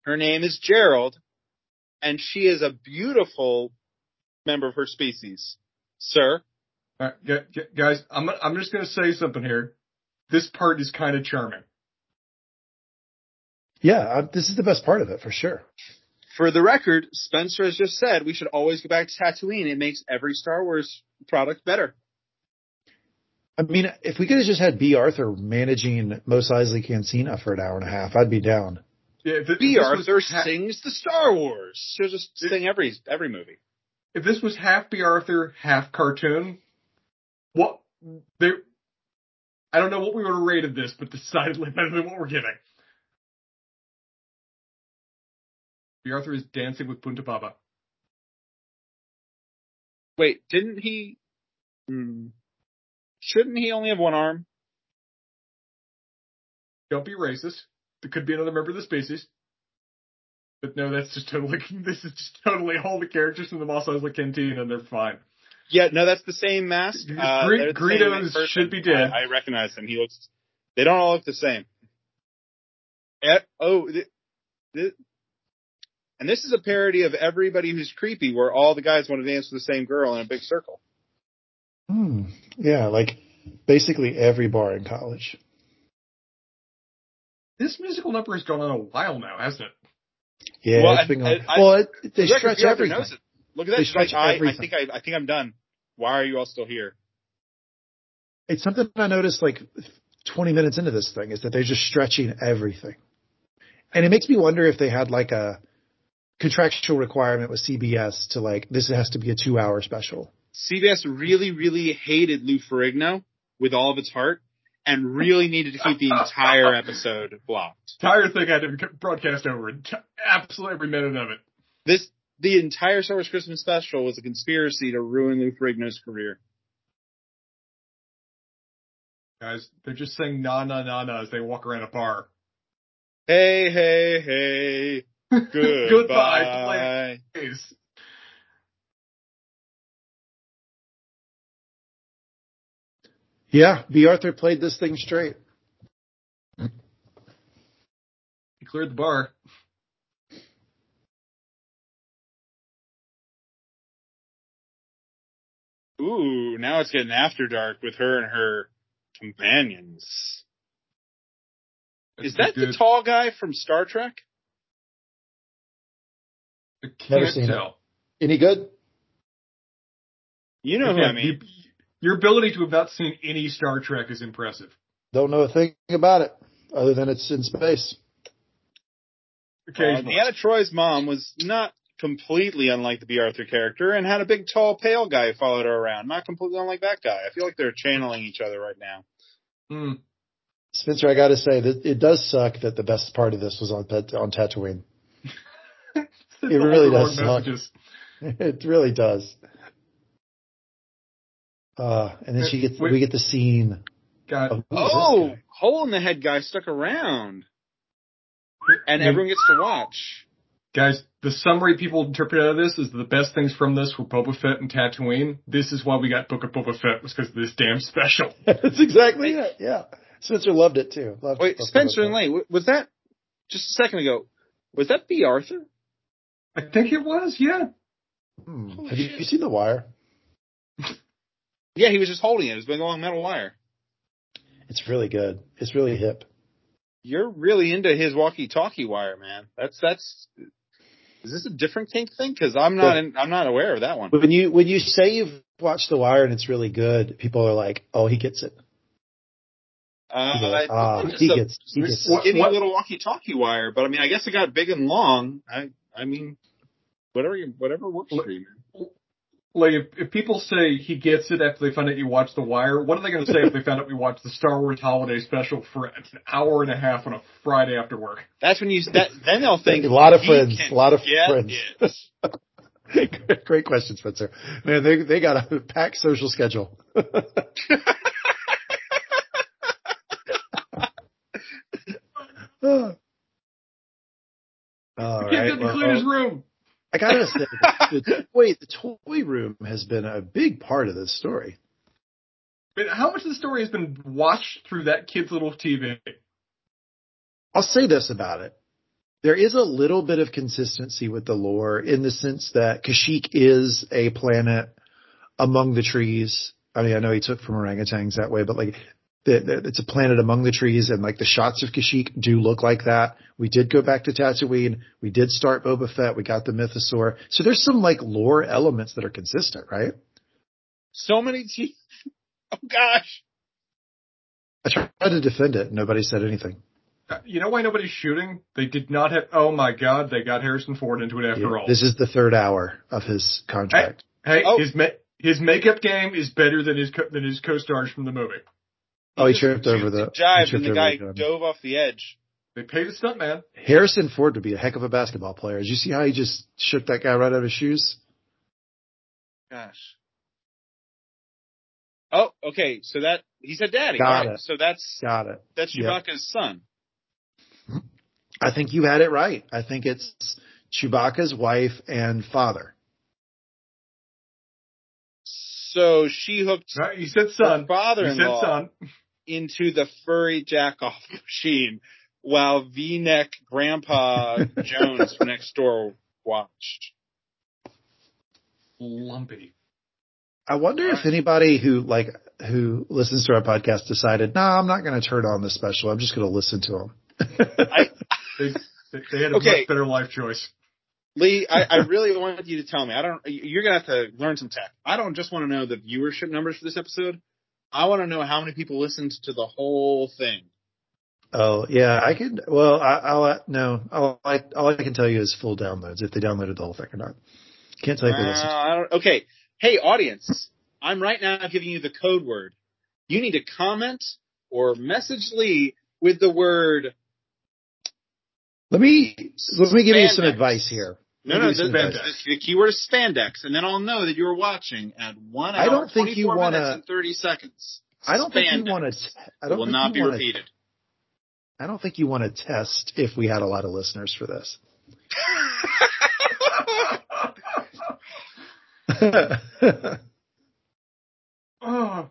Her name is Gerald, and she is a beautiful member of her species. Sir? All right, g- g- guys, I'm I'm just going to say something here. This part is kind of charming. Yeah, I, this is the best part of it, for sure. For the record, Spencer has just said we should always go back to Tatooine. It makes every Star Wars product better. I mean, if we could have just had B. Arthur managing Mos Eisley Cantina for an hour and a half, I'd be down. Yeah, if it, B. if Arthur was ha- sings the Star Wars. She'll just sing every every movie. If this was half B. Arthur, half cartoon, what there? I don't know what we would have rated this, but decidedly better than what we're getting. B. Arthur is dancing with Punta Baba. Wait, didn't he? Hmm, shouldn't he only have one arm? Don't be racist. There could be another member of the species. But no, that's just totally, this is just totally all the characters from the Mos Eisley Cantina, and they're fine. Yeah, no, that's the same mask. Uh, Gre- they're the Greedos same should be dead. I, I recognize him. He looks. They don't all look the same. Eh, oh, th- th- and this is a parody of Everybody Who's Creepy, where all the guys want to dance with the same girl in a big circle. Hmm. Yeah, like basically every bar in college. This musical number has gone on a while now, hasn't it? Yeah, Well, it's been I- going. I- Well, it, they The record stretch B. Arthur everything. knows it. Look at that. They She's like, stretch I, I everything. think I, I think I'm done. Why are you all still here? It's something I noticed like twenty minutes into this thing is that they're just stretching everything. And it makes me wonder if they had like a contractual requirement with C B S to like, this has to be a two hour special. C B S really, really hated Lou Ferrigno with all of its heart and really needed to keep the entire episode blocked. Entire thing had to be broadcast over. Absolutely every minute of it. This, the entire Star Wars Christmas special was a conspiracy to ruin Lou Ferrigno's career. Guys, they're just saying na na na na as they walk around a bar. Hey, hey, hey. Goodbye. Goodbye, please. Yeah, B. Arthur played this thing straight. He cleared the bar. Ooh, now it's getting after dark with her and her companions. Is that the tall guy from Star Trek? I can't Never seen tell. it. Any good? You know who Again, I mean. you, your ability to have not seen any Star Trek is impressive. Don't know a thing about it other than it's in space. Uh, Occasionally. Deanna Troy's mom was not completely unlike the B. Arthur character and had a big, tall, pale guy who followed her around. Not completely unlike that guy. I feel like they're channeling each other right now. Mm. Spencer, I got to say that it does suck that the best part of this was on on Tatooine. It really does suck. It really does. Uh, and then she gets, Wait. we get the scene. God. Of, Oh, Hole in the Head guy stuck around. And everyone gets to watch. Guys, the summary people interpret out of this is the best things from this were Boba Fett and Tatooine. This is why we got Book of Boba Fett, was because of this damn special. That's exactly it. Yeah. Spencer loved it too. Loved Wait, Book Spencer Boba and Fett. Lane, was that just a second ago? Was that B. Arthur? I think it was, yeah. Hmm. Holy Have you, shit. you seen The Wire? Yeah, he was just holding it. It was a big long metal wire. It's really good. It's really hip. You're really into his walkie-talkie wire, man. That's that's. Is this a different kink thing? Because I'm not. In, I'm not aware of that one. When you when you say you've watched The Wire and it's really good, people are like, "Oh, he gets it." Uh, People are like, I- ah, it's he a gets, he gets it. skinny What- little walkie-talkie wire, but I mean, I guess it got big and long. I I mean, whatever you, whatever works for you, man. Like, if, if people say he gets it after they find out you watch The Wire, what are they going to say if they found out we watched the Star Wars Holiday Special for an hour and a half on a Friday after work? That's when you. That, then they'll think A lot of he friends, can a lot of get friends. it. Great question, Spencer. Man, they they got a packed social schedule. All He right. didn't Well, clean his room. I gotta say, the toy, the toy room has been a big part of this story. I mean, how much of the story has been watched through that kid's little T V? I'll say this about it. There is a little bit of consistency with the lore in the sense that Kashyyyk is a planet among the trees. I mean, I know he took from orangutans that way, but like the, the, it's a planet among the trees, and like the shots of Kashyyyk do look like that. We did go back to Tatooine. We did start Boba Fett. We got the Mythosaur. So there's some like lore elements that are consistent, right? So many te- Oh gosh. I tried to defend it. Nobody said anything. You know why nobody's shooting? They did not have. Oh my God! They got Harrison Ford into it after Yeah, all. this is the third hour of his contract. Hey, hey Oh. his ma- his makeup game is better than his co- than his co-stars from the movie. Oh, he just tripped over juiced the and jived, he tripped and the over guy the gun. dove off the edge. They paid a stuntman. Harrison Ford would be a heck of a basketball player. Did you see how he just shook that guy right out of his shoes? Gosh. Oh, okay. So that he said, "Daddy." Got All right, it. So that's Got it. that's Yep. Chewbacca's son. I think you had it right. I think it's Chewbacca's wife and father. So she hooked Right? You said her son. You said father-in-law son. into the furry jack-off machine, while V-neck Grandpa Jones from next door watched. Lumpy. I wonder All if right. anybody who like who listens to our podcast decided, nah, I'm not going to turn on the special. I'm just going to listen to him. I, They, they, they had a Okay. much better life choice. Lee, I, I really wanted you to tell me. I don't. You're gonna have to learn some tech. I don't just want to know the viewership numbers for this episode. I want to know how many people listened to the whole thing. Oh yeah, I could. Well, I, I'll no. All I, all I can tell you is full downloads if they downloaded the whole thing or not. Can't tell you if they Uh, listened. I don't, okay. Hey, audience, I'm right now giving you the code word. You need to comment or message Lee with the word. Let me let me give you some Spandex. advice here. No, Let no, me the, give you some the, advice. the keyword is spandex, and then I'll know that you're watching at one I hour, don't think you twenty-four wanna- minutes and thirty seconds. I don't think you Spandex. want to. I It don't will think not you be wanna, repeated. I don't think you want to test if we had a lot of listeners for this. Oh,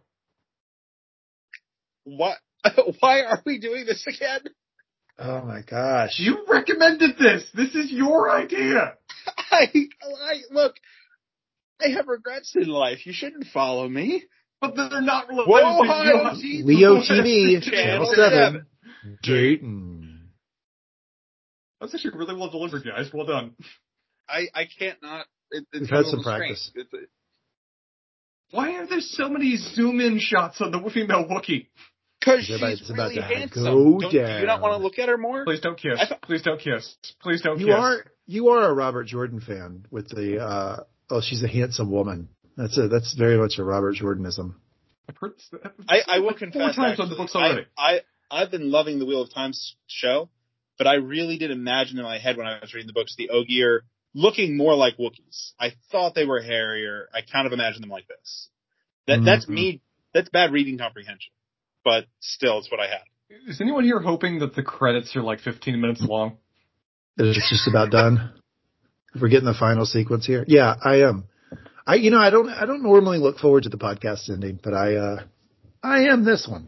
What? Why are we doing this again? Oh my gosh. you recommended this. This is your idea. I, I look. I have regrets in life. You shouldn't follow me. But they're not related Whoa, to Ohio you. Leo T V, Channel Channel seven. seven. Dayton. That's actually really well delivered, guys. Well done. I, I can't not. It, it's We've had a some little practice. strange. It's a- Why are there so many zoom-in shots on the female Wookiee? Cause It's about- she's it's about really to handsome. go Don't, do you not down. want to look at her more? Please don't kiss. I thought- Please don't kiss. Please don't You kiss. are you are a Robert Jordan fan with the uh oh she's a handsome woman. That's a that's very much a Robert Jordanism. I've heard this, I, I will like confess. four times actually, on the books already. I, I I've been loving the Wheel of Time show, but I really did imagine in my head when I was reading the books the Ogier looking more like Wookiees. I thought they were hairier. I kind of imagined them like this. That Mm-hmm. that's me. That's bad reading comprehension, but still, it's what I had. Is anyone here hoping that the credits are like fifteen minutes long? That it's just about done. We're getting the final sequence here. Yeah, I am. I you know I don't I don't normally look forward to the podcast ending, but I uh I am this one.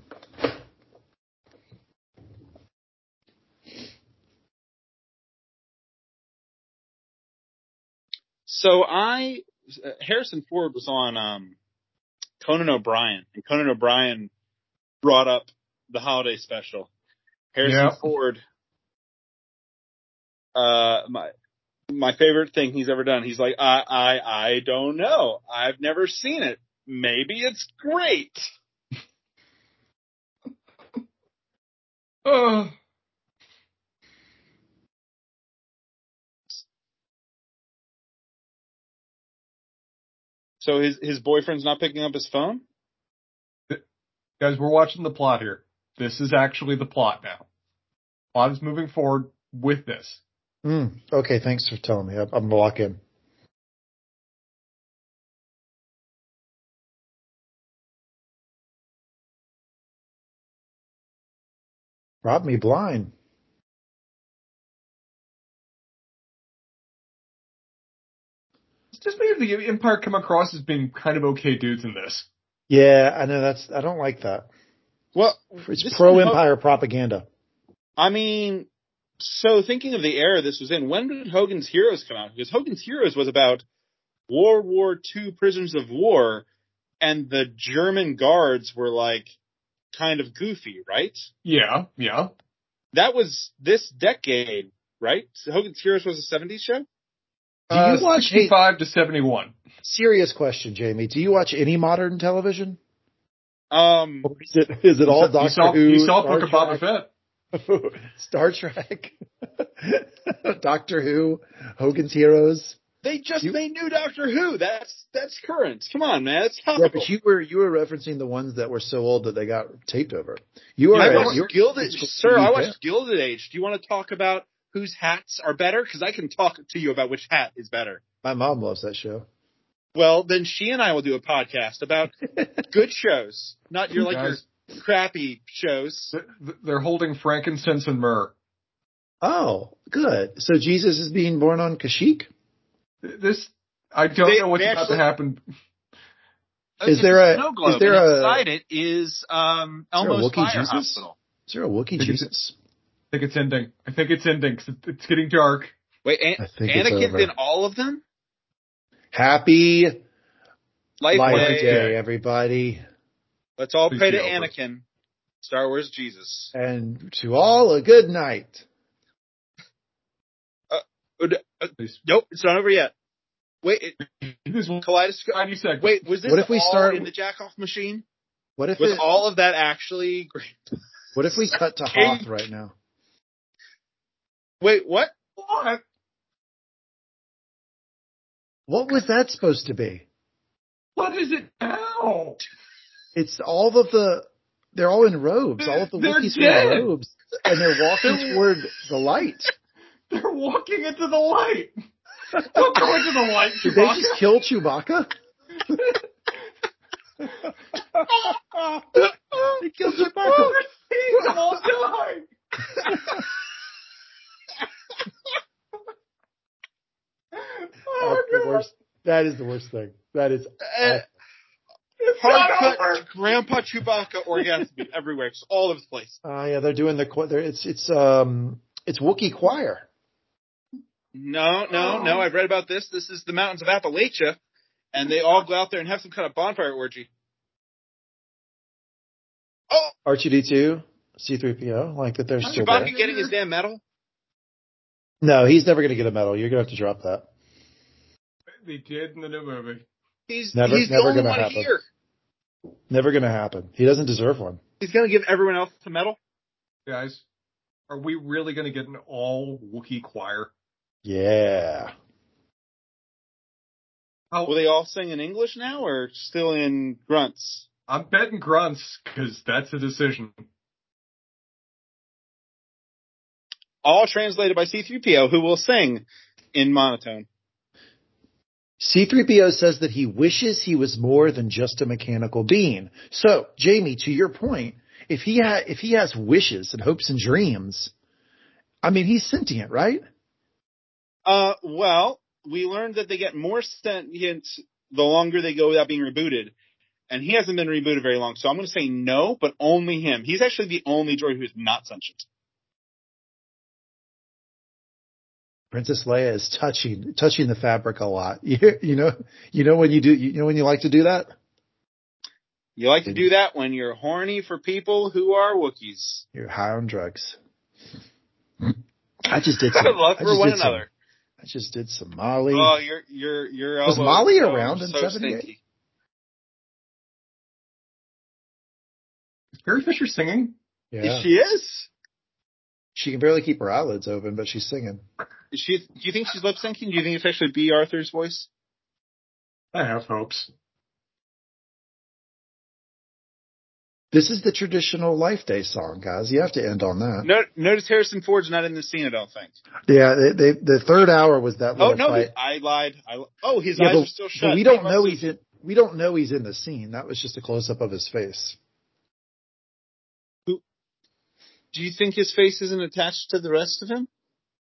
So I uh, Harrison Ford was on um, Conan O'Brien, and Conan O'Brien brought up the holiday special. Harrison Yeah. Ford, uh, my my favorite thing he's ever done. He's like, I I I don't know. I've never seen it. Maybe it's great. Oh. So his his boyfriend's not picking up his phone? Guys, we're watching the plot here. This is actually the plot now. Plot is moving forward with this. Mm, okay, thanks for telling me. I'm, I'm gonna lock in. Rob me blind. It's just maybe the Empire come across as being kind of okay dudes in this. Yeah, I know that's. I don't like that. Well, It's this pro one ho- Empire propaganda. I mean, So thinking of the era this was in, when did Hogan's Heroes come out? Because Hogan's Heroes was about World War Two prisoners of war, and the German guards were like kind of goofy, right? Yeah, yeah. That was this decade, right? So Hogan's Heroes was a seventies show? Do you Uh, watch sixty-five to seventy-one. Serious question, Jamie. Do you watch any modern television? Um, Or is it is it all You Doctor saw, Who? you saw Star Book of Boba Trek? Fett. Star Trek, Doctor Who, Hogan's Heroes. they just You- made new Doctor Who. That's that's current. Come on, man. It's Yeah, topical. but you were you were referencing the ones that were so old that they got taped over. You I are watched you're Gilded, old school sir. T V I fan. watched Gilded Age. Do you want to talk about whose hats are better? Because I can talk to you about which hat is better. My mom loves that show. Well, then she and I will do a podcast about good shows, not your like Guys. your crappy shows. Th- They're holding frankincense and myrrh. Oh, good. So Jesus is being born on Kashyyyk? This, I don't They- know what's they about actually- to happen. Is It's there a a- snow globe, is there and a- inside it is um, there a Elmo's Wookiee Fire Jesus? Hospital. Is there a Wookiee Think it's- Jesus? I think it's ending. I think it's ending. 'Cause it- It's getting dark. Wait, An- I think it's Anakin's over. in all of them? Happy Life, Life Day. Day, everybody. Let's all Please pray be to over. Anakin. Star Wars Jesus. And to all a good night. Uh, uh, Please. nope, it's not over yet. Wait, it, This will Kaleidoscope. tiny segment. Wait, was this What if we all start- in the jack-off machine? What if Was it, all of that actually great? what if we cut to King- Hoth right now? Wait, what? What? What was that supposed to be? What is it now? It's all of the, they're all in robes. All of the They're Wookiees are dead. in robes. And they're walking They're- toward the light. They're walking into the light. Don't go into the light, Did they Chewbacca. just kill Chewbacca? They killed Chewbacca. We're seeing them all die. Oh, That's the God. worst. That is the worst thing. That is. Uh, It's hard not cut over. Grandpa Chewbacca orgasm everywhere, just all over the place. Uh, yeah, they're doing the. qu- they're- It's it's um it's Wookiee choir. No, no, no. I've read about this. This is the mountains of Appalachia, and they all go out there and have some kind of bonfire orgy. Oh, R two D two, C three P O, like that. They're is still there. Chewbacca getting his damn medal? No, he's never going to get a medal. You're going to have to drop that. They did in the new movie. He's Never- he's the never only gonna one happen. here. Never going to happen. He doesn't deserve one. He's gonna give everyone else the medal. Guys, are we really going to get an all Wookiee choir? Yeah. How, Will they all sing in English now, or still in grunts? I'm betting grunts, because that's a decision. All translated by C three P O, who will sing in monotone. C three P O says that he wishes he was more than just a mechanical being. So, Jamie, to your point, if he ha- if he has wishes and hopes and dreams, I mean, he's sentient, right? Uh, well, we learned that they get more sentient the longer they go without being rebooted. And he hasn't been rebooted very long, so I'm going to say no, but only him. He's actually the only droid who is not sentient. Princess Leia is touching touching the fabric a lot. You, you know, you know when you do, you know when you like to do that. You like to do that when you're horny for people who are Wookiees. You're high on drugs. I just did some. Love I for just one did some- another. I just did some Molly. Oh, your your your Was elbows Molly are around in so seventy-eight? stinky. Is Carrie Fisher singing? Yeah, She is. she can barely keep her eyelids open, but she's singing. Is she? Do you think she's lip syncing? Do you think it's actually B. Arthur's voice? I have hopes. This is the traditional Life Day song, guys. You have to end on that. No, notice Harrison Ford's not in the scene. I don't think. Yeah, they, they, the third hour was that Oh little no, fight. I lied. I li- oh, his Yeah, eyes but, are still but shut. we don't He know must he's have- in. We don't know he's in the scene. That was just a close up of his face. Do you think his face isn't attached to the rest of him?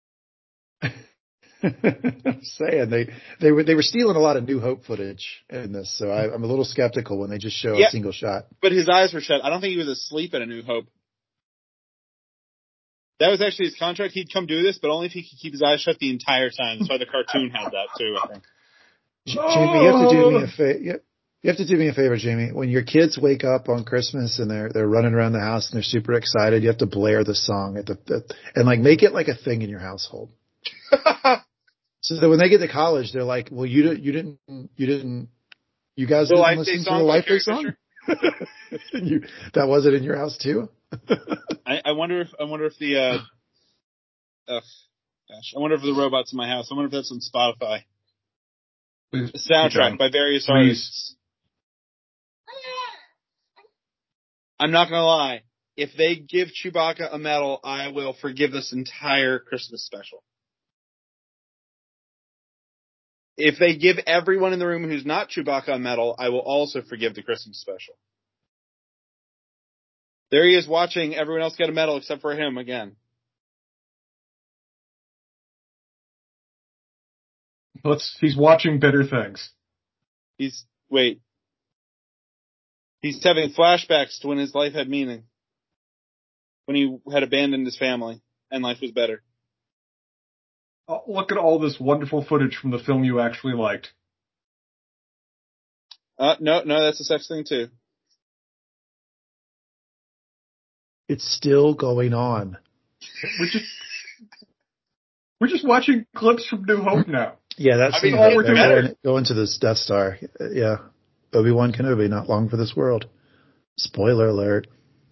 I'm saying they they were they were stealing a lot of New Hope footage in this, so I, I'm a little skeptical when they just show Yeah. a single shot. But his eyes were shut. I don't think he was asleep in A New Hope. That was actually his contract. He'd come do this, but only if he could keep his eyes shut the entire time. That's why the cartoon had that too, I think. Jamie, you have to do me a favor. You have to do me a favor, Jamie. When your kids wake up on Christmas and they're they're running around the house and they're super excited, you have to blare the song at the, the and like make it like a thing in your household. So that when they get to college, they're like, "Well, you didn't, you didn't, you didn't, you guys The didn't Life listen Day to song the by Life Day Carrie song." you, that wasn't in your house too. I, I wonder if I wonder if the uh, uh, gosh, I wonder if the robots in my house. I wonder if that's on Spotify. Please, The soundtrack by various Please. artists. I'm not gonna lie. If they give Chewbacca a medal, I will forgive this entire Christmas special. If they give everyone in the room who's not Chewbacca a medal, I will also forgive the Christmas special. There he is watching everyone else get a medal except for him again. Let's, he's watching better things. He's, wait. He's having flashbacks to when his life had meaning. When he had abandoned his family and life was better. Oh, look at all this wonderful footage from the film you actually liked. Uh, no, no, that's a sex thing too. It's still going on. We're just, we're just watching clips from New Hope now. Yeah, that's I mean, all all we're they're doing. going, going to this Death Star. Yeah, Obi-Wan Kenobi, not long for this world. Spoiler alert.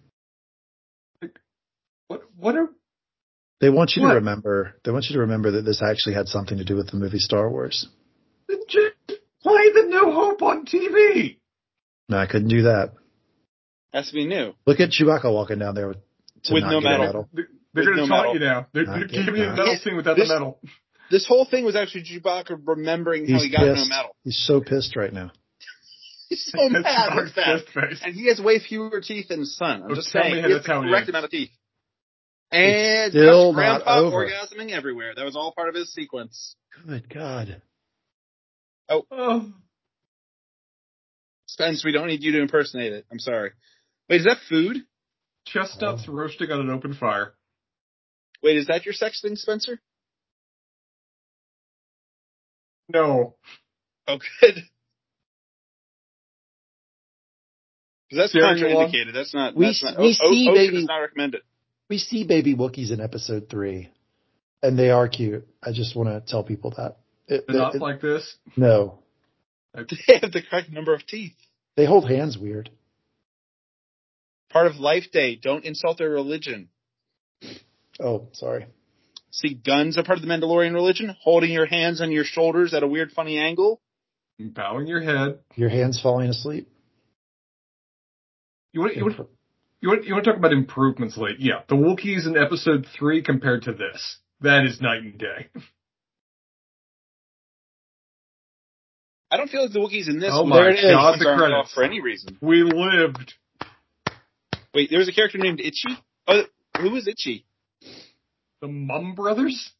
What, what are, They want you What? to remember. They want you to remember that this actually had something to do with the movie Star Wars. just play the New Hope on T V. No, I couldn't do that. Has to be new. Look at Chewbacca walking down there with, to With not no get a medal. medal. They're, they're With going to no taunt medal. you now. They're, Not they're getting giving you the that. medal Yeah, scene without this- the medal. This whole thing was actually Chewbacca remembering how He's he got pissed. no medal. He's so pissed right now. He's so mad. That's Look at that. Chewbacca's face. And he has way fewer teeth than his son. I'm Oh, just tell saying. me He how has that's the how it correct is. amount of teeth. And still Dutch not Grandpa over. orgasming everywhere. That was all part of his sequence. Good God. Oh, Spence, we don't need you to impersonate it. I'm sorry. Wait, is that food? chestnuts Oh. roasting on an open fire. Wait, is that your sex thing, Spencer? No. Oh, good. Because that's Staring along. contraindicated. That's not. We That's s- not. we O- O- see, OSHA baby. does not recommend it. We see baby Wookiees in episode three, and they are cute. I just want to tell people that. It, They're not it- like this. no. They have the correct number of teeth. They hold hands weird. Part of Life Day. Don't insult their religion. Oh, sorry. See, guns are part of the Mandalorian religion. Holding your hands on your shoulders at a weird, funny angle. Bowing your head. Your hands falling asleep. You want, you want, you want, you want to talk about improvements late? Yeah, the Wookiees in episode three compared to this. That is night and day. I don't feel like the Wookiees in this Oh one my are God, the off credits. for any reason. We lived. Wait, there was a character named Itchy? Oh, who was Itchy? The Mum Brothers?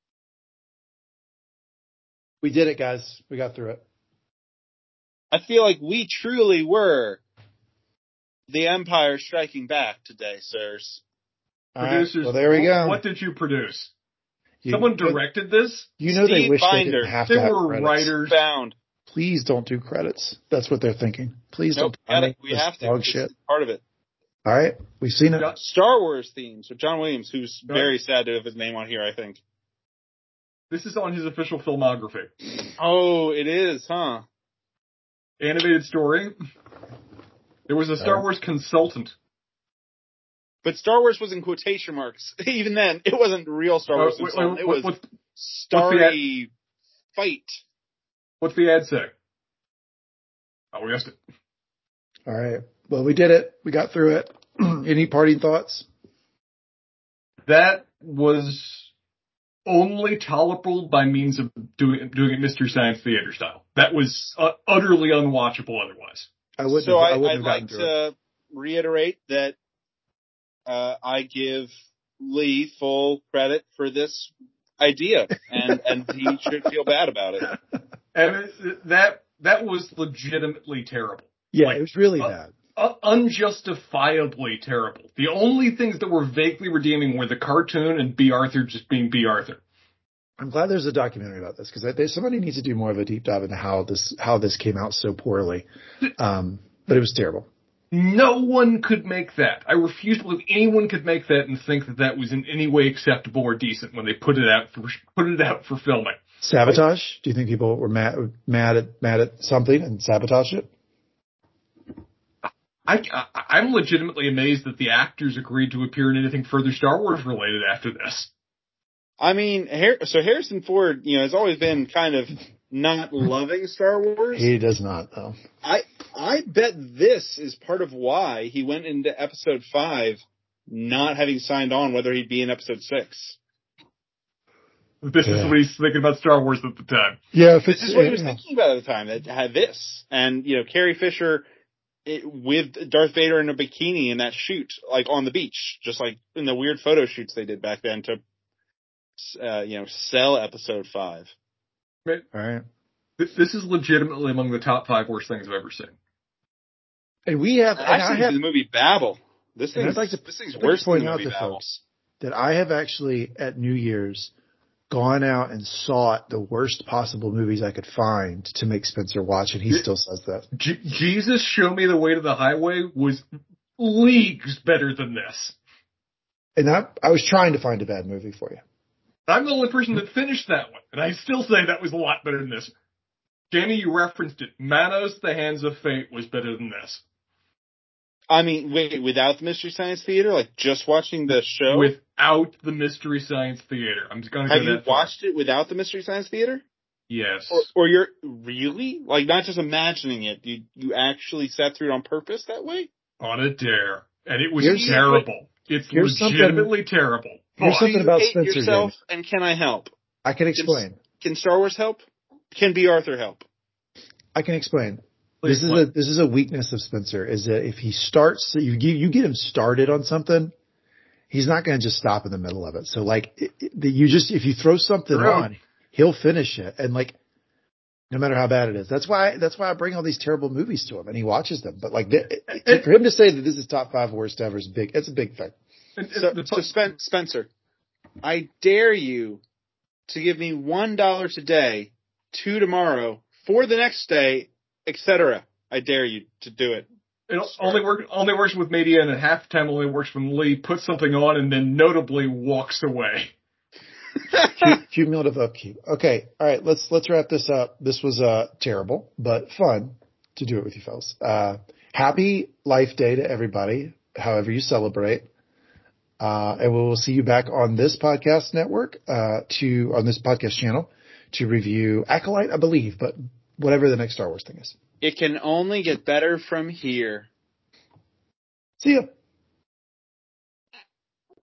We did it, guys. We got through it. I feel like we truly were the Empire striking back today, sirs. All right. Producers. Well, there we go. What did you produce? You- Someone directed this? You know they Steve wish they Binder. didn't have They to have were credits. writers. Bound. Please don't do credits. That's what they're thinking. Please Nope, don't. got it. We this have to. dog It's shit. part of it. All right. We've seen it. Yeah. Star Wars themes with John Williams, who's Go very ahead. sad to have his name on here, I think. This is on his official filmography. Oh, it is, huh? Animated story. There was a Star Oh. Wars consultant. But Star Wars was in quotation marks. Even then, it wasn't real Star Wars. Uh, wait, consultant. wait, it what- was what's, Starry Fight. what's the ad say? Oh, we asked it. All right. Well, we did it. We got through it. Any parting thoughts? That was only tolerable by means of doing doing it Mystery Science Theater style. That was uh, utterly unwatchable otherwise. I wouldn't. So have, I, I wouldn't I'd have like gotten through it. to reiterate that uh, I give Lee full credit for this idea, and, and he should feel bad about it. And it- that that was legitimately terrible. Yeah, like, it was really uh, bad. uh, unjustifiably terrible. The only things that were vaguely redeeming were the cartoon and B. Arthur just being B. Arthur. I'm glad there's a documentary about this because somebody needs to do more of a deep dive into how this how this came out so poorly. Um, but it was terrible. No one could make that. I refuse to believe anyone could make that and think that that was in any way acceptable or decent when they put it out for put it out for filming. Sabotage? Do you think people were mad mad at mad at something and sabotaged it? I, I I'm legitimately amazed that the actors agreed to appear in anything further Star Wars related after this. I mean, so Harrison Ford, you know, has always been kind of not loving Star Wars. He does not, though. I I bet this is part of why he went into Episode Five, not having signed on whether he'd be in Episode Six. This yeah. is what he's thinking about Star Wars at the time. Yeah, if this it's, is what he was yeah. thinking about at the time. That had this, and you know, Carrie Fisher it, with Darth Vader in a bikini in that shoot, like on the beach, just like in the weird photo shoots they did back then to. Uh, you know, sell Episode Five. Right. All right. This, this is legitimately among the top five worst things I've ever seen. And we have. And I I have the movie Babel. This thing's, I'd like to, this thing's I'd worse like to point than the out movie to Babel. folks that I have actually at New Year's gone out and sought the worst possible movies I could find to make Spencer watch, and he it, still says that. J- Jesus, Show Me the Way to the Highway was leagues better than this. And I, I was trying to find a bad movie for you. I'm the only person that finished that one, and I still say that was a lot better than this. Jamie, you referenced it. Manos, The Hands of Fate was better than this. I mean, wait, without the Mystery Science Theater? Like, just watching the show? Without the Mystery Science Theater. I'm just going to go that Have you watched far. it without the Mystery Science Theater? Yes. Or, or you're, really? Like, not just imagining it. You you actually sat through it on purpose that way? On a dare. And it was here's terrible. It's legitimately terrible. Here's something about hate Spencer yourself, James. And can I help? I can explain. Can, can Star Wars help? Can B. Arthur help? I can explain. Please this is what? a this is a weakness of Spencer. Is that if he starts, you get you get him started on something, he's not going to just stop in the middle of it. So like it, it, you just if you throw something True. on, he'll finish it, and like no matter how bad it is. That's why that's why I bring all these terrible movies to him, and he watches them. But like it, it, for him to say that this is top five worst ever is big. It's a big thing. So, so Spen- Spencer, I dare you to give me one dollar today, two tomorrow, for the next day, et cetera. I dare you to do it. It only work only works with media, and at half the time only works when Lee puts something on and then notably walks away. Cumulative upkeep. Okay, all right. Let's let's wrap this up. This was uh terrible, but fun to do it with you fellas. Uh, happy Life Day to everybody, however you celebrate. Uh, and we will see you back on this podcast network, uh, to, on this podcast channel to review Acolyte, I believe, but whatever the next Star Wars thing is. It can only get better from here. See ya.